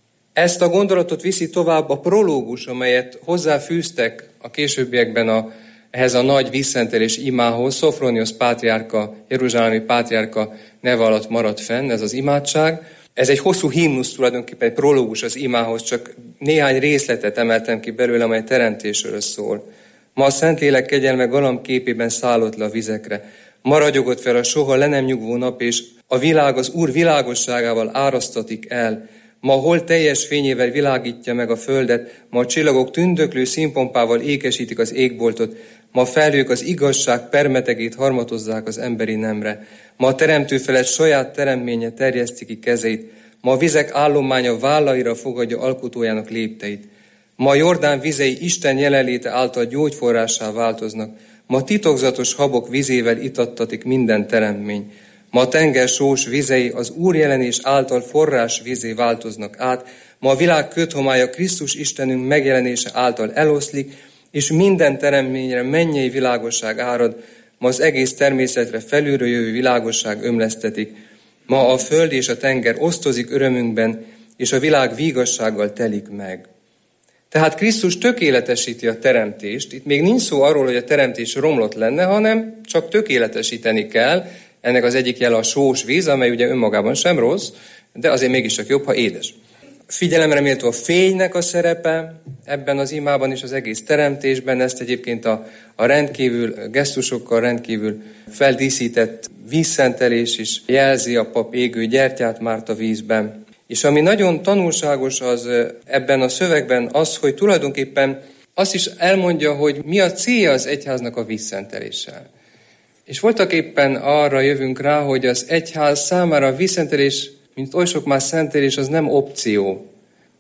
Ezt a gondolatot viszi tovább a prológus, amelyet hozzáfűztek a későbbiekben ehhez a nagy vízszentelés imához. Szofroniosz pátriárka, jeruzsálemi pátriárka neve alatt maradt fenn ez az imádság. Ez egy hosszú himnusz, tulajdonképpen egy prológus az imához, csak néhány részletet emeltem ki belőle, amely teremtésről szól. Ma a Szentlélek kegyelme galamb képében szállott le a vizekre. Ma ragyogott fel a soha le nem nyugvó nap, és a világ az Úr világosságával árasztatik el. Ma hol teljes fényével világítja meg a földet, ma a csillagok tündöklő színpompával ékesítik az égboltot, Ma a felhők az igazság permetegét harmatozzák az emberi nemre. Ma a teremtő felett saját teremménye terjeszti ki kezeit. Ma a vizek állománya vállaira fogadja alkotójának lépteit. Ma a Jordán vizei Isten jelenléte által gyógyforrássá változnak. Ma titokzatos habok vizével itattatik minden teremtmény. Ma a tenger sós vizei az Úr jelenés által forrás vízé változnak át. Ma a világ köthomája Krisztus Istenünk megjelenése által eloszlik, és minden teremményre mennyei világosság árad. Ma az egész természetre felülről jövő világosság ömlesztetik. Ma a föld és a tenger osztozik örömünkben, és a világ vígassággal telik meg. Tehát Krisztus tökéletesíti a teremtést. Itt még nincs szó arról, hogy a teremtés romlott lenne, hanem csak tökéletesíteni kell. Ennek az egyik jele a sós víz, amely ugye önmagában sem rossz, de azért mégiscsak jobb, ha édes. Figyelemre méltó a fénynek a szerepe ebben az imában és az egész teremtésben. Ezt egyébként a rendkívül gesztusokkal rendkívül feldíszített vízszentelés is jelzi, a pap égő gyertyát márt a vízben. És ami nagyon tanulságos az ebben a szövegben az, hogy tulajdonképpen azt is elmondja, hogy mi a célja az egyháznak a vízszenteléssel. És voltak éppen arra jövünk rá, hogy az egyház számára a vízszentelés, mint oly sok más szentelés, az nem opció,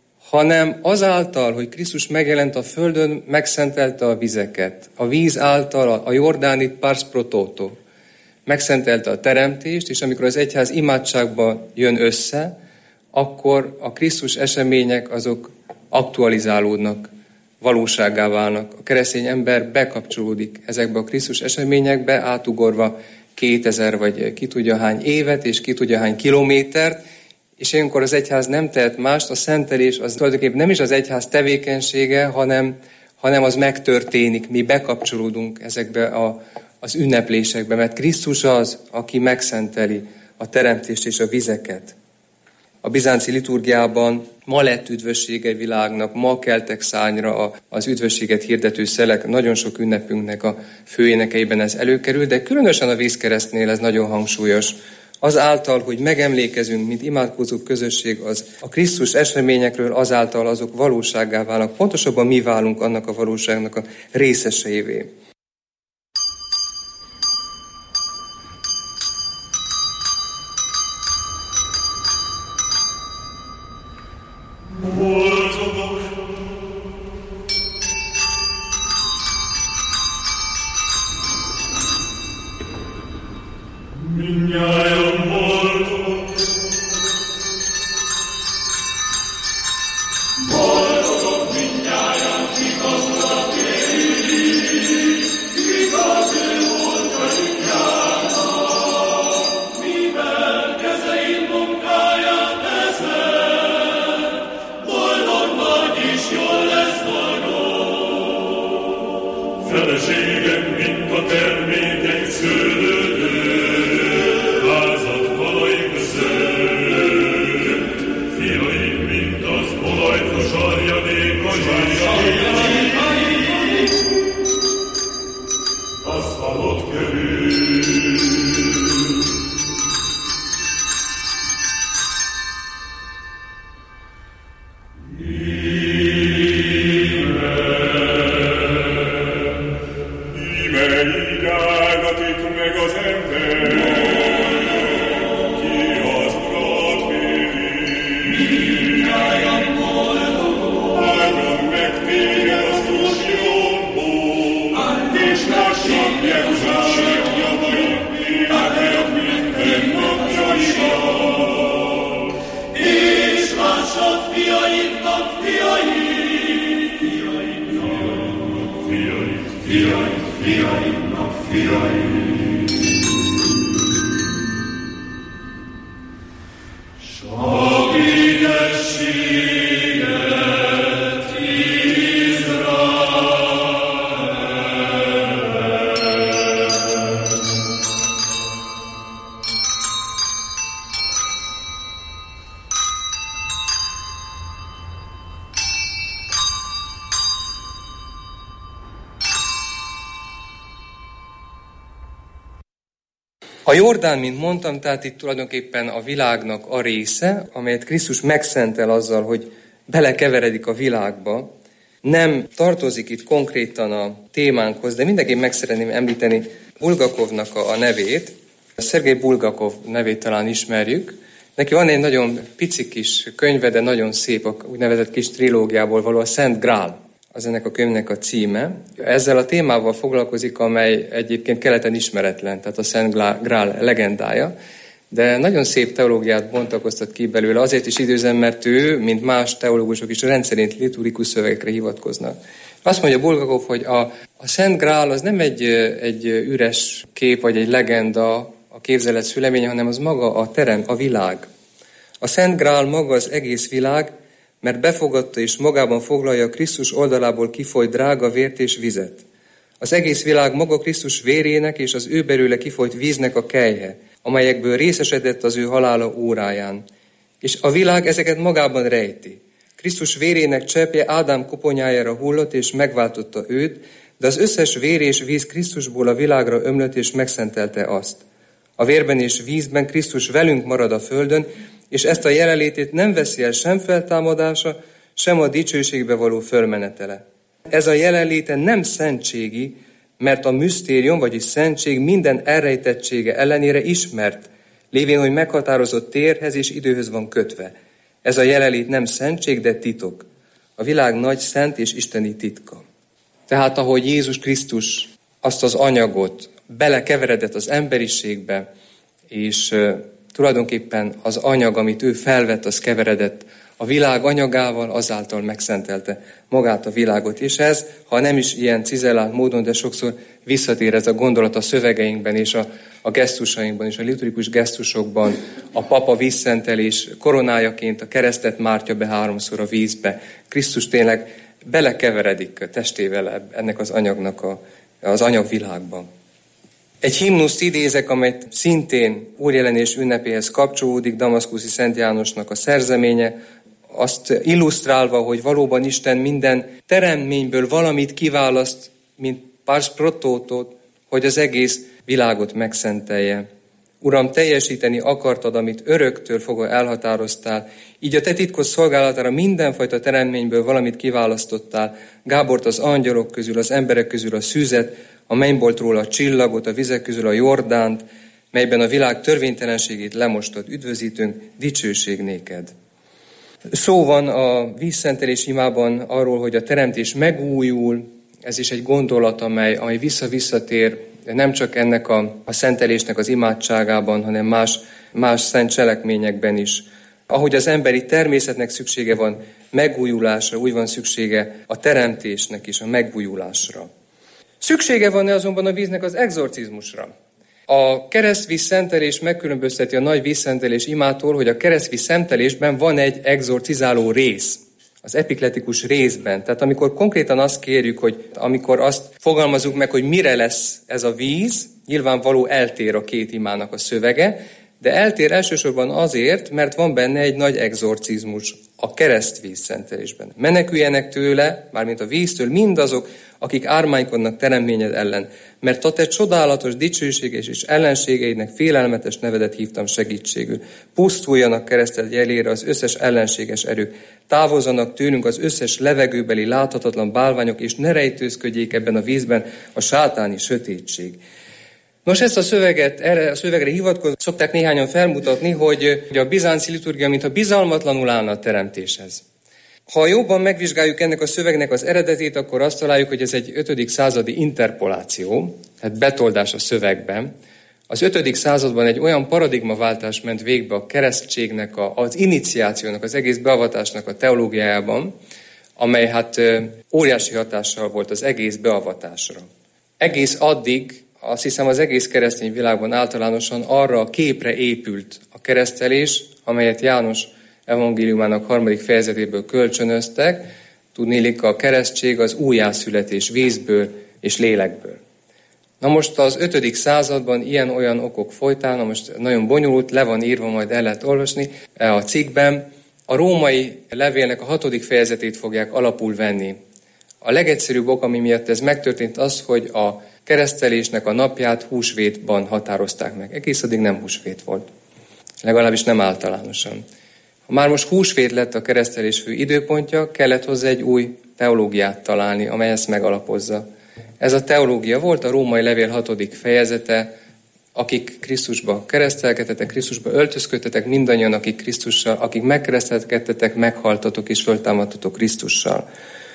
hanem azáltal, hogy Krisztus megjelent a földön, megszentelte a vizeket. A víz által, a Jordánit pars pro toto, megszentelte a teremtést, és amikor az egyház imádságban jön össze, akkor a Krisztus események azok aktualizálódnak, valósággá válnak. A keresztény ember bekapcsolódik ezekbe a Krisztus eseményekbe, átugorva 2000 vagy ki tudja hány évet, és ki tudja hány kilométert, és ilyenkor az egyház nem tehet mást, a szentelés az tulajdonképpen nem is az egyház tevékenysége, hanem az megtörténik, mi bekapcsolódunk ezekbe az ünneplésekbe, mert Krisztus az, aki megszenteli a teremtést és a vizeket. A bizánci liturgiában ma lett üdvössége világnak, ma keltek szárnyra az üdvösséget hirdető szelek, nagyon sok ünnepünknek a főénekeiben ez előkerül, de különösen a vízkeresztnél ez nagyon hangsúlyos. Azáltal, hogy megemlékezünk, mint imádkozó közösség a Krisztus eseményekről, azáltal azok valósággá válnak. Pontosabban mi válunk annak a valóságnak a részeseivé. A Jordán, mint mondtam, tehát itt tulajdonképpen a világnak a része, amelyet Krisztus megszentel azzal, hogy belekeveredik a világba, nem tartozik itt konkrétan a témánkhoz, de mindenképp meg szeretném említeni Bulgakovnak a nevét. Szergej Bulgakov nevét talán ismerjük. Neki van egy nagyon pici kis könyve, de nagyon szép, a úgynevezett kis trilógiából való, a Szent Grál, az ennek a könyvnek a címe. Ezzel a témával foglalkozik, amely egyébként keleten ismeretlen, tehát a Szent Grál legendája, de nagyon szép teológiát bontakoztat ki belőle, azért is időzem, mert ő, mint más teológusok is rendszerint liturgikus szövegekre hivatkoznak. Azt mondja Bulgakov, hogy a Szent Grál az nem egy üres kép, vagy egy legenda, a képzelet szüleménye, hanem az maga a terem, a világ. A Szent Grál maga az egész világ, mert befogadta és magában foglalja a Krisztus oldalából kifolyt drága vért és vizet. Az egész világ maga Krisztus vérének és az ő belőle kifolyt víznek a kelyhe, amelyekből részesedett az ő halála óráján. És a világ ezeket magában rejti. Krisztus vérének cseppje Ádám koponyájára hullott és megváltotta őt, de az összes vér és víz Krisztusból a világra ömlött és megszentelte azt. A vérben és vízben Krisztus velünk marad a földön, és ezt a jelenlétét nem veszi el sem feltámadása, sem a dicsőségbe való fölmenetele. Ez a jelenléte nem szentségi, mert a misztérium, vagyis szentség minden elrejtettsége ellenére ismert, lévén, hogy meghatározott térhez és időhöz van kötve. Ez a jelenlét nem szentség, de titok. A világ nagy szent és isteni titka. Tehát ahogy Jézus Krisztus azt az anyagot belekeveredett az emberiségbe, és tulajdonképpen az anyag, amit ő felvett, az keveredett a világ anyagával, azáltal megszentelte magát a világot. És ez, ha nem is ilyen cizellált módon, de sokszor visszatér ez a gondolat a szövegeinkben és a gesztusainkban és a liturgikus gesztusokban. A papa vízszentelés koronájaként a keresztet mártja be 3-szor a vízbe. Krisztus tényleg belekeveredik testével ennek az anyagnak az anyagvilágban. Egy himnuszt idézek, amely szintén Úrjelenés ünnepéhez kapcsolódik, Damaszkuszi Szent Jánosnak a szerzeménye, azt illusztrálva, hogy valóban Isten minden teremményből valamit kiválaszt, mint pars protótot, hogy az egész világot megszentelje. Uram, teljesíteni akartad, amit öröktől fogva elhatároztál, így a te titkos szolgálatára mindenfajta teremményből valamit kiválasztottál, Gábort az angyalok közül, az emberek közül a szűzet, a mennyboltról a csillagot, a vizek közül a Jordánt, melyben a világ törvénytelenségét lemostad, üdvözítünk, dicsőség néked. Szó van a vízszentelés imában arról, hogy a teremtés megújul, ez is egy gondolat, amely visszatér, nem csak ennek a szentelésnek az imádságában, hanem más szent cselekményekben is. Ahogy az emberi természetnek szüksége van megújulásra, úgy van szüksége a teremtésnek is a megújulásra. Szüksége van-e azonban a víznek az egzorcizmusra? A keresztvíz szentelés megkülönbözteti a nagy vízszentelés imától, hogy a keresztvíz szentelésben van egy egzorcizáló rész, az epikletikus részben. Tehát amikor konkrétan azt kérjük, hogy amikor azt fogalmazunk meg, hogy mire lesz ez a víz, nyilvánvaló eltér a két imának a szövege, de eltér elsősorban azért, mert van benne egy nagy egzorcizmus a keresztvíz szentelésben. Meneküljenek tőle, mármint a víztől, mindazok, akik ármánykodnak teremményed ellen, mert a te csodálatos, dicsőséges és ellenségeidnek félelmetes nevedet hívtam segítségül. Pusztuljanak kereszted jelére az összes ellenséges erők, távozzanak tőlünk az összes levegőbeli láthatatlan bálványok, és ne rejtőzködjék ebben a vízben a sátáni sötétség. Nos, ezt a szöveget, erre a szövegre hivatkozva szokták néhányan felmutatni, hogy a bizánci liturgia mintha bizalmatlanul állna a teremtéshez. Ha jobban megvizsgáljuk ennek a szövegnek az eredetét, akkor azt találjuk, hogy ez egy 5. századi interpoláció, tehát betoldás a szövegben. Az 5. században egy olyan paradigmaváltás ment végbe a keresztségnek, az iniciációnak, az egész beavatásnak a teológiájában, amely óriási hatással volt az egész beavatásra. Egész addig, azt hiszem az egész keresztény világban általánosan arra a képre épült a keresztelés, amelyet János evangéliumának 3. fejezetéből kölcsönöztek, tudniillik a keresztség az újjászületés vízből és lélekből. Na most az 5. században ilyen-olyan okok folytán, most nagyon bonyolult, le van írva, majd el lehet olvasni a cikkben, a római levélnek a 6. fejezetét fogják alapul venni. A legegyszerűbb ok, ami miatt ez megtörtént, az, hogy a keresztelésnek a napját húsvétban határozták meg. Egész addig nem húsvét volt. Legalábbis nem általánosan. Ha már most húsvét lett a keresztelés fő időpontja, kellett hozzá egy új teológiát találni, amely ezt megalapozza. Ez a teológia volt a Római Levél 6. fejezete, akik Krisztusba keresztelkedtetek, Krisztusba öltözködtetek, mindannyian, akik Krisztussal, akik megkeresztelkedtetek, meghaltatok és föltámadtatok Krisztussal.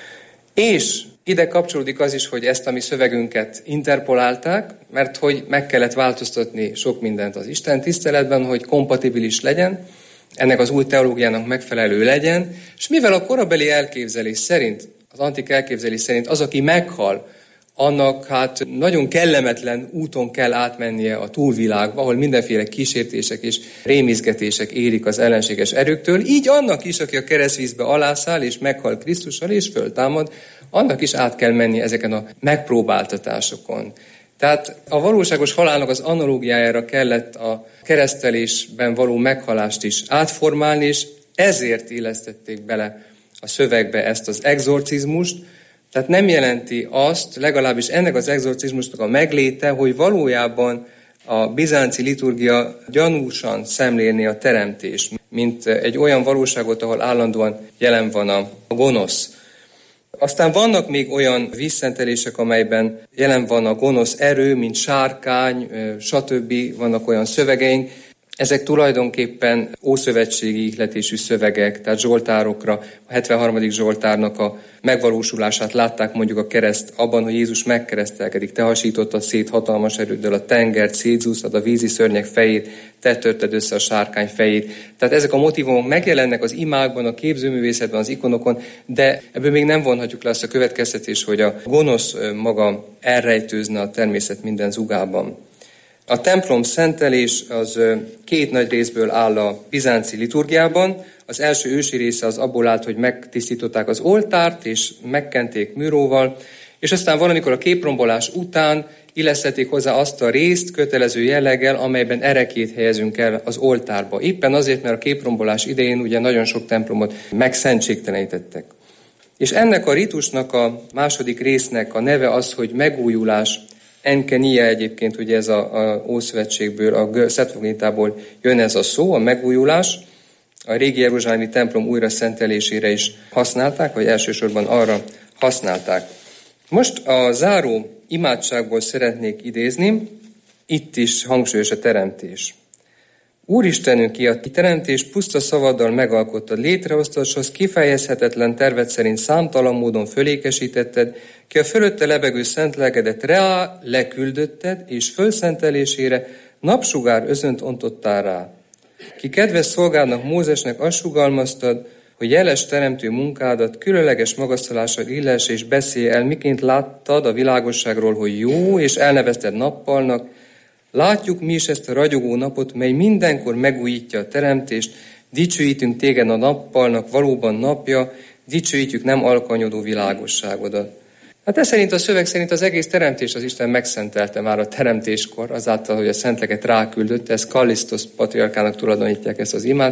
És ide kapcsolódik az is, hogy ezt a mi szövegünket interpolálták, mert hogy meg kellett változtatni sok mindent az Isten tiszteletben, hogy kompatibilis legyen, ennek az új teológiának megfelelő legyen, és mivel a korabeli elképzelés szerint, az antik elképzelés szerint az, aki meghal, annak hát nagyon kellemetlen úton kell átmennie a túlvilágba, ahol mindenféle kísértések és rémizgetések érik az ellenséges erőktől, így annak is, aki a keresztvízbe alászáll és meghal Krisztussal és föltámad, annak is át kell menni ezeken a megpróbáltatásokon. Tehát a valóságos halálnak az analógiájára kellett a keresztelésben való meghalást is átformálni, és ezért illesztették bele a szövegbe ezt az exorcizmust. Tehát nem jelenti azt, legalábbis ennek az exorcizmusnak a megléte, hogy valójában a bizánci liturgia gyanúsan szemlélni a teremtést, mint egy olyan valóságot, ahol állandóan jelen van a gonosz. Aztán vannak még olyan vízszentelések, amelyben jelen van a gonosz erő, mint sárkány, stb. Vannak olyan szövegeink. Ezek tulajdonképpen ószövetségi ihletésű szövegek, tehát zsoltárokra, a 73. zsoltárnak a megvalósulását látták mondjuk a kereszt abban, hogy Jézus megkeresztelkedik. Te hasítottad szét hatalmas erőddel a tengert, szétszúrtad a vízi szörnyek fejét, te törted össze a sárkány fejét. Tehát ezek a motívumok megjelennek az imákban, a képzőművészetben, az ikonokon, de ebből még nem vonhatjuk le azt a következtetés, hogy a gonosz maga elrejtőzne a természet minden zugában. A templom szentelés az két nagy részből áll a bizánci liturgiában. Az első ősi része az abból állt, hogy megtisztították az oltárt, és megkenték műróval, és aztán valamikor a képrombolás után illesztették hozzá azt a részt kötelező jelleggel, amelyben erekét helyezünk el az oltárba. Éppen azért, mert a képrombolás idején ugye nagyon sok templomot megszentségtelenítettek. És ennek a ritusnak a második résznek a neve az, hogy megújulás. Enkenia egyébként, ugye ez a Ószövetségből, a Septuagintából jön ez a szó, a megújulás. A régi jeruzsálemi templom újra szentelésére is használták, vagy elsősorban arra használták. Most a záró imádságból szeretnék idézni, itt is hangsúlyos a teremtés. Úristenünk, ki a teremtés puszta szavaddal megalkottad, létrehoztad, s az kifejezhetetlen terved szerint számtalan módon fölékesítetted, ki a fölötte lebegő szent lelkedet rá leküldötted, és fölszentelésére napsugár özönt ontottál rá. Ki kedves szolgádnak Mózesnek azt sugalmaztad, hogy jeles teremtő munkádat különleges magasztalással illesse és beszélj el, miként láttad a világosságról, hogy jó, és elnevezted nappalnak. Látjuk mi is ezt a ragyogó napot, mely mindenkor megújítja a teremtést, dicsőítünk téged a nappalnak, valóban napja, dicsőítjük nem alkanyodó világosságodat. Hát ez szerint a szöveg szerint az egész teremtés az Isten megszentelte már a teremtéskor, azáltal, hogy a szentleket ráküldött, ez Kallisztosz patriarkának tulajdonítják ezt az imát,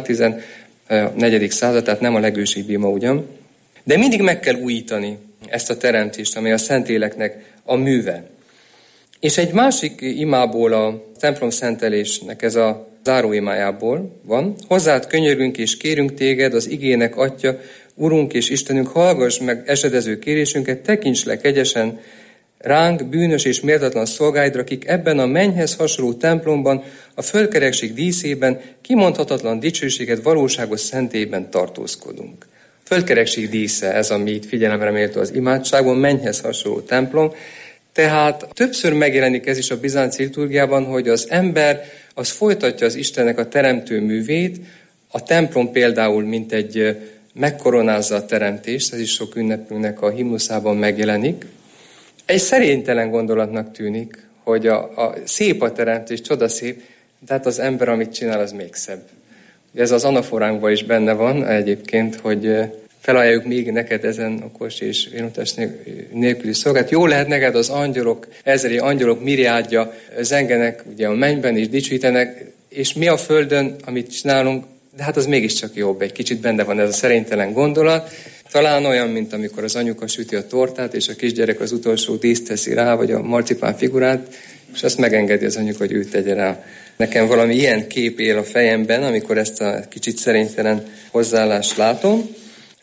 14. század, tehát nem a legősibb ima ugyan. De mindig meg kell újítani ezt a teremtést, amely a Szentléleknek a műve. És egy másik imából, a templom szentelésnek ez a záróimájából van. Hozzád könyörgünk és kérünk téged, az igének Atya, Urunk és Istenünk, hallgass meg esedező kérésünket, tekints le kegyesen ránk, bűnös és méltatlan szolgáidra, akik ebben a mennyhez hasonló templomban, a földkerekség díszében, kimondhatatlan dicsőséget valóságos szentében tartózkodunk. Földkerekség dísze, ez ami itt figyelemre méltó az imádságban, mennyhez hasonló templom. Tehát többször megjelenik ez is a bizánci liturgiában, hogy az ember az folytatja az Istennek a teremtő művét, a templom például mint egy megkoronázza a teremtést, ez is sok ünnepünknek a himnuszában megjelenik. Egy szerénytelen gondolatnak tűnik, hogy a szép a teremtés, csodaszép, de hát az ember, amit csinál, az még szebb. Ez az anaforánkban is benne van egyébként, hogy felajánljuk még neked ezen okos és vénutas nélküli szolgált. Jó lehet neked az angyalok, ezeri angyalok miriádja zengenek ugye a mennyben és dicsőítenek, és mi a földön, amit csinálunk, de hát az mégiscsak jobb, egy kicsit benne van ez a szerénytelen gondolat. Talán olyan, mint amikor az anyuka süti a tortát, és a kisgyerek az utolsó díszt teszi rá, vagy a marcipán figurát, és azt megengedi az anyuka, hogy ő tegye rá. Nekem valami ilyen kép él a fejemben, amikor ezt a kicsit szerénytelen hozzáállást látom.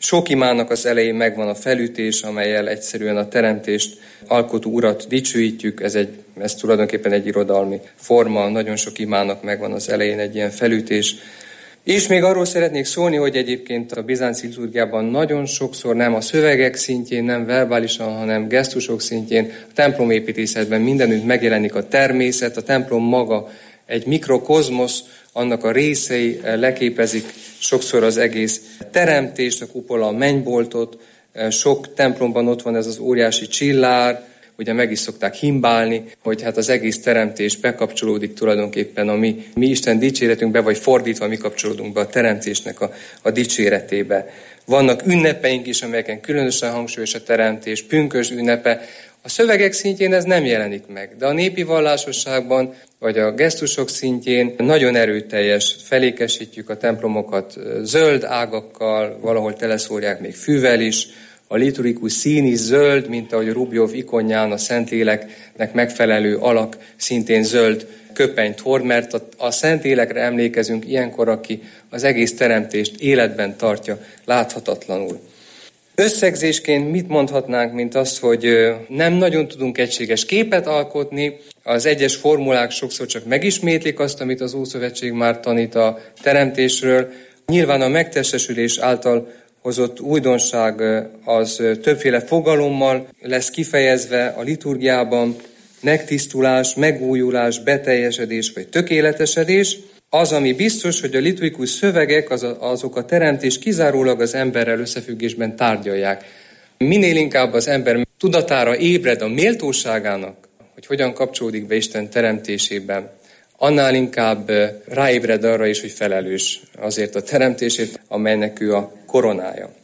Sok imának az elején megvan a felütés, amellyel egyszerűen a teremtést alkotó Urat dicsőítjük. Ez tulajdonképpen egy irodalmi forma, nagyon sok imának megvan az elején egy ilyen felütés. És még arról szeretnék szólni, hogy egyébként a bizánci liturgiában nagyon sokszor nem a szövegek szintjén, nem verbálisan, hanem gesztusok szintjén, a templomépítészetben mindenütt megjelenik a természet, a templom maga egy mikrokozmosz, annak a részei leképezik sokszor az egész teremtést, a kupola, a mennyboltot. Sok templomban ott van ez az óriási csillár, ugye meg is szokták himbálni, hogy hát az egész teremtés bekapcsolódik tulajdonképpen a mi Isten dicséretünkbe, vagy fordítva mi kapcsolódunk be a teremtésnek a dicséretébe. Vannak ünnepeink is, amelyeken különösen hangsúlyos a teremtés, pünkösd ünnepe. A szövegek szintjén ez nem jelenik meg, de a népi vallásosságban, vagy a gesztusok szintjén nagyon erőteljes, felékesítjük a templomokat zöld ágakkal, valahol teleszórják még fűvel is. A liturgikus szín is zöld, mint ahogy a Rubjov ikonján a Szentléleknek megfelelő alak szintén zöld köpenyt hord, mert a Szentlélekre emlékezünk ilyenkor, aki az egész teremtést életben tartja láthatatlanul. Összegzésként mit mondhatnánk, mint az, hogy nem nagyon tudunk egységes képet alkotni, az egyes formulák sokszor csak megismétlik azt, amit az Ószövetség már tanít a teremtésről. Nyilván a megtestesülés által hozott újdonság az többféle fogalommal lesz kifejezve a liturgiában, megtisztulás, megújulás, beteljesedés vagy tökéletesedés. Az, ami biztos, hogy a liturgikus szövegek, azok a teremtés kizárólag az emberrel összefüggésben tárgyalják. Minél inkább az ember tudatára ébred a méltóságának, hogy hogyan kapcsolódik be Isten teremtésében, annál inkább ráébred arra is, hogy felelős azért a teremtését, amelynek ő a koronája.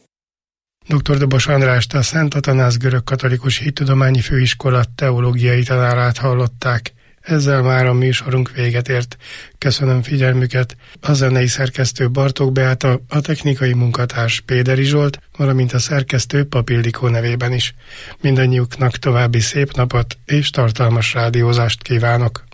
Dr. Dobos Andrást, a Szent Atanász Görögkatolikus Hittudományi Főiskola teológiai tanárát hallották. Ezzel már a műsorunk véget ért. Köszönöm figyelmüket. A zenei szerkesztő Bartók Beáta, a technikai munkatárs Péderi Zsolt, valamint a szerkesztő Pap Ildikó nevében is. Mindannyiuknak további szép napot és tartalmas rádiózást kívánok.